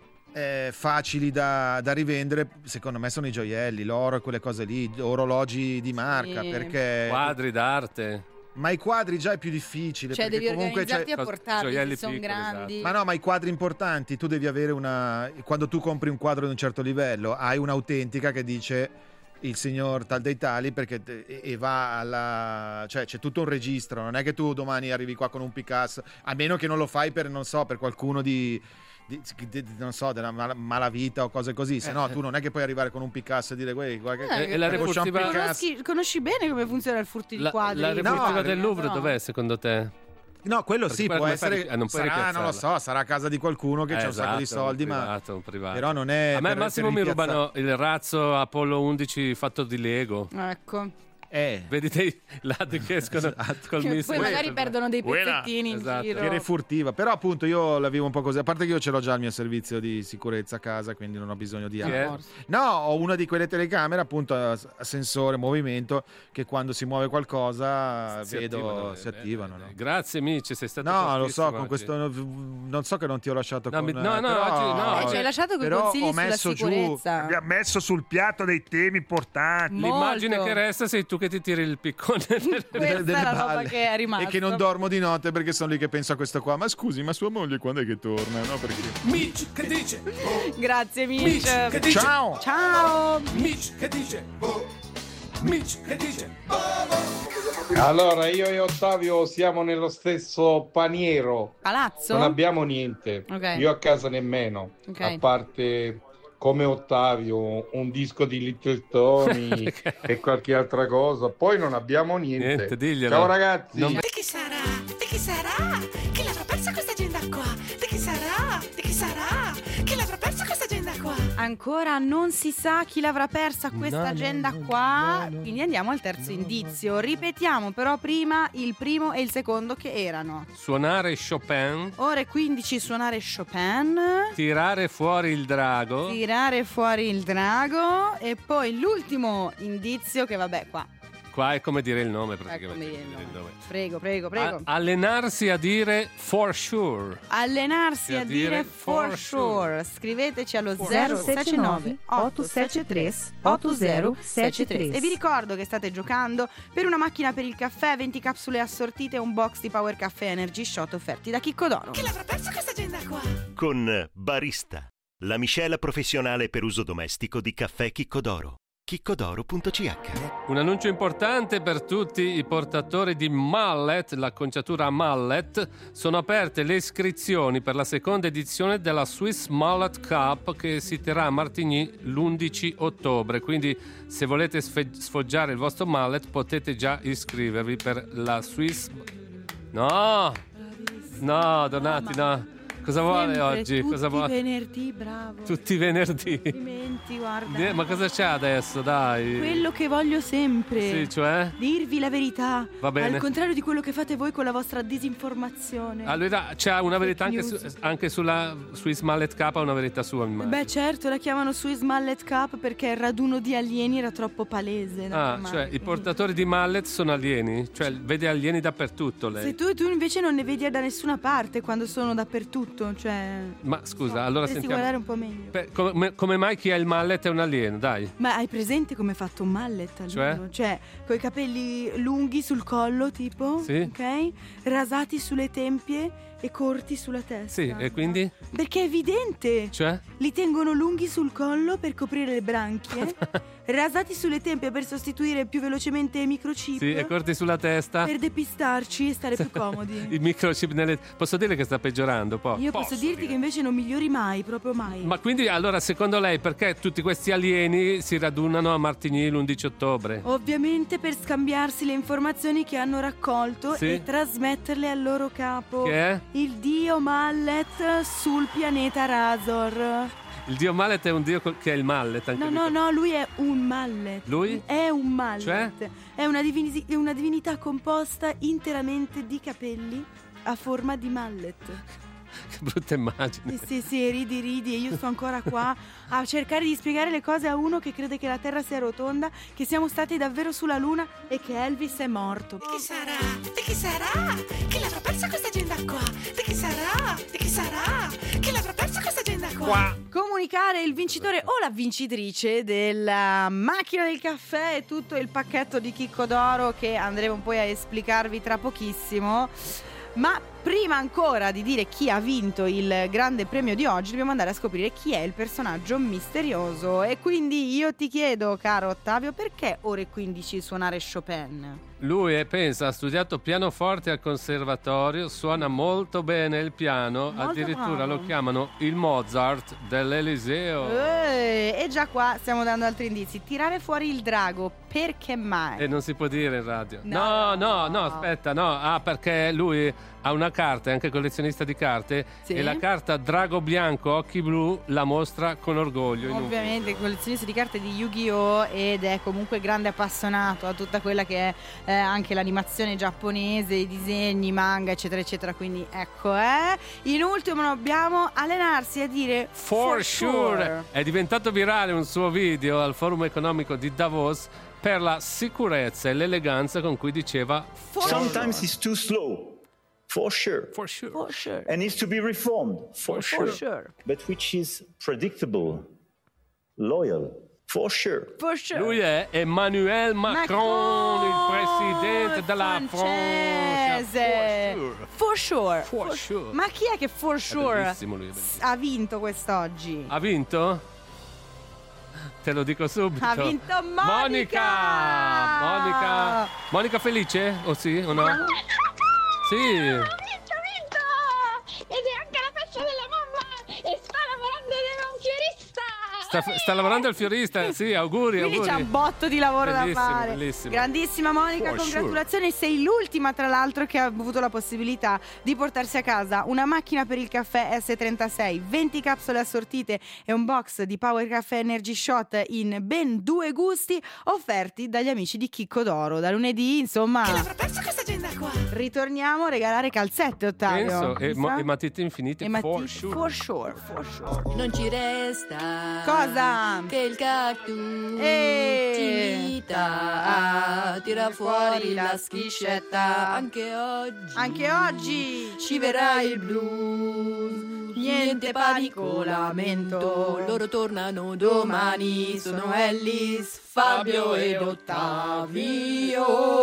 eh, facili da, da rivendere secondo me sono i gioielli, l'oro e quelle cose lì, orologi di marca, Sì. perché Quadri d'arte. ma i quadri già è più difficile, Cioè, perché devi comunque c'è. organizzarti a Cos- portarli, gioielli che sono piccoli, grandi. esatto. Ma no, ma i quadri importanti, tu devi avere una. Quando tu compri un quadro di un certo livello, hai un'autentica che dice il signor tal dei tali, perché te- e e va alla. Cioè, c'è tutto un registro. Non è che tu domani arrivi qua con un Picasso, a meno che non lo fai per, non so, per qualcuno di. di- di- di- non so, della mal- malavita o cose così. Se no, tu non è che puoi arrivare con un Picasso e dire, guarda, guarda che. Eh, E la che conosciamo refurtiva- Picasso. Conosci, conosci bene come funziona il furto di La, quadri? la refurtiva No, del Louvre no. dov'è secondo te? No, quello Perché sì, quella può come fai a essere. ri- eh, non puoi sarà, non lo ripiazzarla. so, sarà a casa di qualcuno che Eh, c'ha un sacco di esatto, soldi, un ma. privato, un privato. Però non è. A me al per- massimo per mi ripiazzare- rubano il razzo Apollo undici fatto di Lego. Ecco. Eh. Vedi dei ladri che escono col Che missile. poi magari perdono dei Quella. pezzettini in Esatto. giro. Che era furtiva, però appunto io la vivo un po' così, a parte che io ce l'ho già il mio servizio di sicurezza a casa, quindi non ho bisogno di Chi è? altro. No, ho una di quelle telecamere appunto a, a sensore, movimento, che quando si muove qualcosa Si vedo attivano, si eh, attivano. eh, no? Grazie amici, sei stato No, lo fortissimo so, con oggi. questo non so che non ti ho lasciato No, con mi- no, no, però- oggi no. Eh, ci hai lasciato coi però consigli ho sulla messo giù, sicurezza. abbiamo messo sul piatto dei temi importanti. L'immagine Molto. che resta sei tu che ti tiri il piccone nelle- Questa delle è la roba balle. che è rimasta. E che non dormo di notte perché sono lì che penso a questo qua. Ma scusi, ma sua moglie quando è che torna? No, perché. Mitch, che dice? Grazie Mitch. Mitch, che dice? Ciao! Ciao. Mitch, che dice? Mitch, che dice? Allora, io e Ottavio siamo nello stesso paniero. Palazzo? Non abbiamo niente. Ok. Io a casa nemmeno. Ok. A parte come Ottavio un disco di Little Tony e qualche altra cosa, poi non abbiamo niente. Niente, diglielo. Ciao ragazzi. Non- Di chi sarà? Di chi sarà? Chi l'avrà persa questa agenda qua? Di chi sarà? Di chi sarà? Chi l'avrà persa questa agenda qua? Ancora non si sa chi l'avrà persa questa No, no, agenda no, qua, no, no. quindi andiamo al terzo indizio. Ripetiamo però prima il primo e il secondo che erano. Suonare Chopin, Ore quindici suonare Chopin, tirare fuori il drago. tirare fuori il drago e poi l'ultimo indizio che vabbè qua. Qua è come dire il nome Ecco, praticamente. mi viene il dire il nome. Prego, prego, prego. A- allenarsi a dire for sure. Allenarsi a a dire dire for for sure. Scriveteci allo zero zero sette nove otto sette tre otto zero sette tre. E vi ricordo che state giocando per una macchina per il caffè, venti capsule assortite e un box di Power Caffè Energy Shot offerti da Chicco d'Oro. Chi l'avrà persa questa agenda qua? Con Barista, la miscela professionale per uso domestico di caffè Chicco d'Oro. chiccodoro punto c h. Un annuncio importante per tutti i portatori di mallet, l'acconciatura mallet. Sono aperte le iscrizioni per la seconda edizione della Swiss Mallet Cup che si terrà a Martigny l'undici ottobre. Quindi se volete sfe- sfoggiare il vostro mallet potete già iscrivervi per la Swiss... No! No, Donati, no. Cosa vuole Sempre, oggi? tutti Cosa vuole? venerdì, bravo. Tutti i venerdì. Complimenti, guarda. Eh, Ma cosa c'è adesso, dai? Quello che voglio sempre. Sì, cioè? Dirvi la verità. Va bene. Al contrario di quello che fate voi con la vostra disinformazione. Allora c'è una verità anche, su, news. anche sulla Swiss Mallet Cup, ha una verità sua, immagino. Beh, certo, la chiamano Swiss Mallet Cup perché il raduno di alieni era troppo palese. da Ah, chiamare, cioè i quindi- portatori di mallet sono alieni? Cioè vede alieni dappertutto lei? Se tu, tu invece non ne vedi da nessuna parte quando sono dappertutto, cioè... Ma scusa, allora Dovresti sentiamo. guardare un po' meglio. Beh, come, come mai chi ha il mallet è un alieno? Dai. Ma hai presente come è fatto un mallet? Cioè? Almeno? Cioè, coi capelli lunghi sul collo, tipo, Sì. ok? Rasati sulle tempie e corti sulla testa. Sì, e quindi? Perché è evidente. Cioè? Li tengono lunghi sul collo per coprire le branchie, rasati sulle tempie per sostituire più velocemente i microchip, Sì, e corti sulla testa. per depistarci e stare più comodi. Il microchip nelle... Posso dire che sta peggiorando un po'? Io posso dirti che invece non migliori mai, proprio mai. Ma quindi allora secondo lei perché tutti questi alieni si radunano a Martigny l'undici ottobre? Ovviamente per scambiarsi le informazioni che hanno raccolto Sì. e trasmetterle al loro capo. Che è? Il dio Mallet sul pianeta Razor. Il dio mallet è un dio col- che è il mallet anche No, lui. no, no, lui è un Mallet. Lui? È un Mallet. Cioè? È una, divini- è una divinità composta interamente di capelli a forma di mallet. Che brutta immagine. Sì, sì, sì, ridi, ridi e io sto ancora qua a cercare di spiegare le cose a uno che crede che la Terra sia rotonda, che siamo stati davvero sulla Luna e che Elvis è morto. Di chi sarà? Di chi sarà? Chi l'avrà persa questa agenda qua? Di chi sarà? Di chi sarà? Chi l'avrà persa questa agenda qua? Comunicare il vincitore o la vincitrice della macchina del caffè e tutto il pacchetto di Chicco d'Oro che andremo poi a esplicarvi tra pochissimo. Ma prima ancora di dire chi ha vinto il grande premio di oggi, dobbiamo andare a scoprire chi è il personaggio misterioso. E quindi io ti chiedo, caro Ottavio, perché ore quindici suonare Chopin? Lui è, pensa, ha studiato pianoforte al conservatorio, suona molto bene il piano, Molto addirittura bravo. lo chiamano il Mozart dell'Eliseo. Eh, e già qua stiamo dando altri indizi. Tirare fuori il drago, perché mai? E non si può dire in radio. No. No, no, no, aspetta, no. Ah, perché lui ha una carta, è anche collezionista di carte, Sì. e la carta Drago Bianco Occhi Blu la mostra con orgoglio. inutile. Ovviamente collezionista di carte di Yu-Gi-Oh! Ed è comunque grande appassionato a tutta quella che è eh, anche l'animazione giapponese, i disegni, manga, eccetera, eccetera. Quindi ecco, eh. In ultimo dobbiamo allenarsi a dire For sure. È diventato virale un suo video al forum economico di Davos per la sicurezza e l'eleganza con cui diceva Sometimes it's too slow. For sure. For sure. For sure. And needs to be reformed. For, For sure. But which is predictable, loyal. For sure. For sure. Lui è Emmanuel Macron, il presidente della francese. Francia. For sure. For sure. Ma chi è che for sure bellissimo lui, è bellissimo. ha vinto quest'oggi? Ha vinto? Te lo dico subito. Ha vinto Monica! Monica! Monica! Monica felice? O sì o no? Sì. Ed è anche la festa della mamma e sta lavorando da un fiorista. Sta sta, sta lavorando il fiorista, sì, auguri, Quindi auguri. c'è un botto di lavoro Bellissimo, da fare. bellissimo. Grandissima Monica, For congratulazioni. Sei l'ultima, tra l'altro, che ha avuto la possibilità di portarsi a casa una macchina per il caffè S trentasei, venti capsule assortite e un box di Power Caffè Energy Shot in ben due gusti, offerti dagli amici di Chicco d'Oro. Da lunedì, insomma, Perso questa agenda qua. ritorniamo a regalare calzette, Ottavio. Penso, e, Mi mo- sa? e matite infinite, E matite- for sure. for sure, for sure. Non ci resta Cosa? che il cactus Eh. ci invita a tirar fuori la schiscetta. Anche oggi, Anche oggi ci verrà il blues. Niente panico, lamento. Loro tornano domani. Sono Ellis, Fabio ed Ottavio.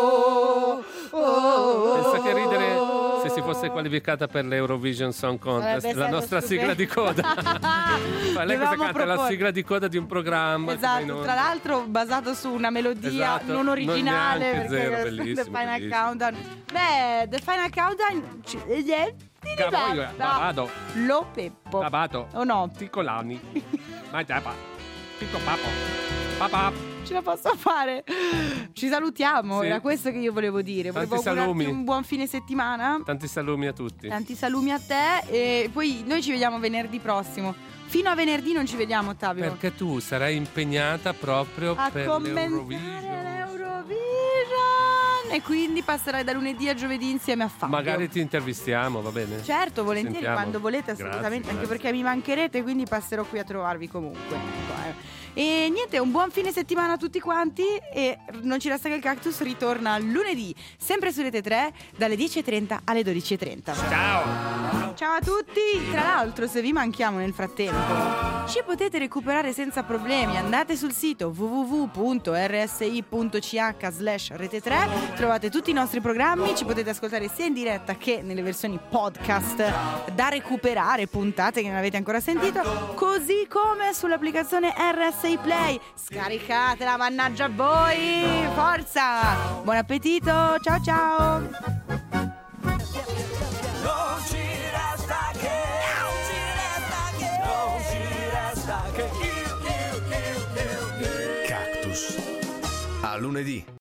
Oh, Pensa che ridere se si fosse qualificata per l'Eurovision Song Contest, Sarebbe la stato nostra stupendo. sigla di coda. Ma lei cosa Dovevamo canta? La proporre. sigla di coda di un programma. che va in Esatto, onda. tra l'altro basato su una melodia Esatto, non non originale, neanche perché zero, The bellissimo, Final bellissimo. Countdown. Beh, The Final Countdown ci- eh, ti Cavoio, diventa babado, lo Peppo. babato, O no? Ticolani, Maitapa, Picco Papo, Papà. Ce la posso fare. Ci salutiamo, Sì. era questo che io volevo dire. Tanti Volevo augurarti salumi. un buon fine settimana. Tanti salumi a tutti. Tanti salumi a te e poi noi ci vediamo venerdì prossimo. Fino a venerdì non ci vediamo, Ottavio. Perché tu sarai impegnata proprio A per commentare l'Eurovision. l'Eurovision. E quindi passerai da lunedì a giovedì insieme a Fabio. Magari ti intervistiamo, va bene? Certo, volentieri, Sentiamo. quando volete, assolutamente, Grazie, anche grazie. perché mi mancherete, quindi passerò qui a trovarvi comunque. Ecco, eh. E niente, un buon fine settimana a tutti quanti e non ci resta che il Cactus ritorna lunedì, sempre su Rete tre, dalle dieci e trenta alle dodici e trenta. Ciao! Ciao a tutti! Tra l'altro, se vi manchiamo nel frattempo, ci potete recuperare senza problemi. Andate sul sito w w w punto r s i punto c h slash rete tre, trovate tutti i nostri programmi, ci potete ascoltare sia in diretta che nelle versioni podcast da recuperare, puntate che non avete ancora sentito, così come sull'applicazione R S I Play. Scaricatela, mannaggia a voi! Forza! Buon appetito! Ciao ciao! Non ci resta che, non ci resta che, non ci resta che io, io, io, io, io. Cactus. A lunedì.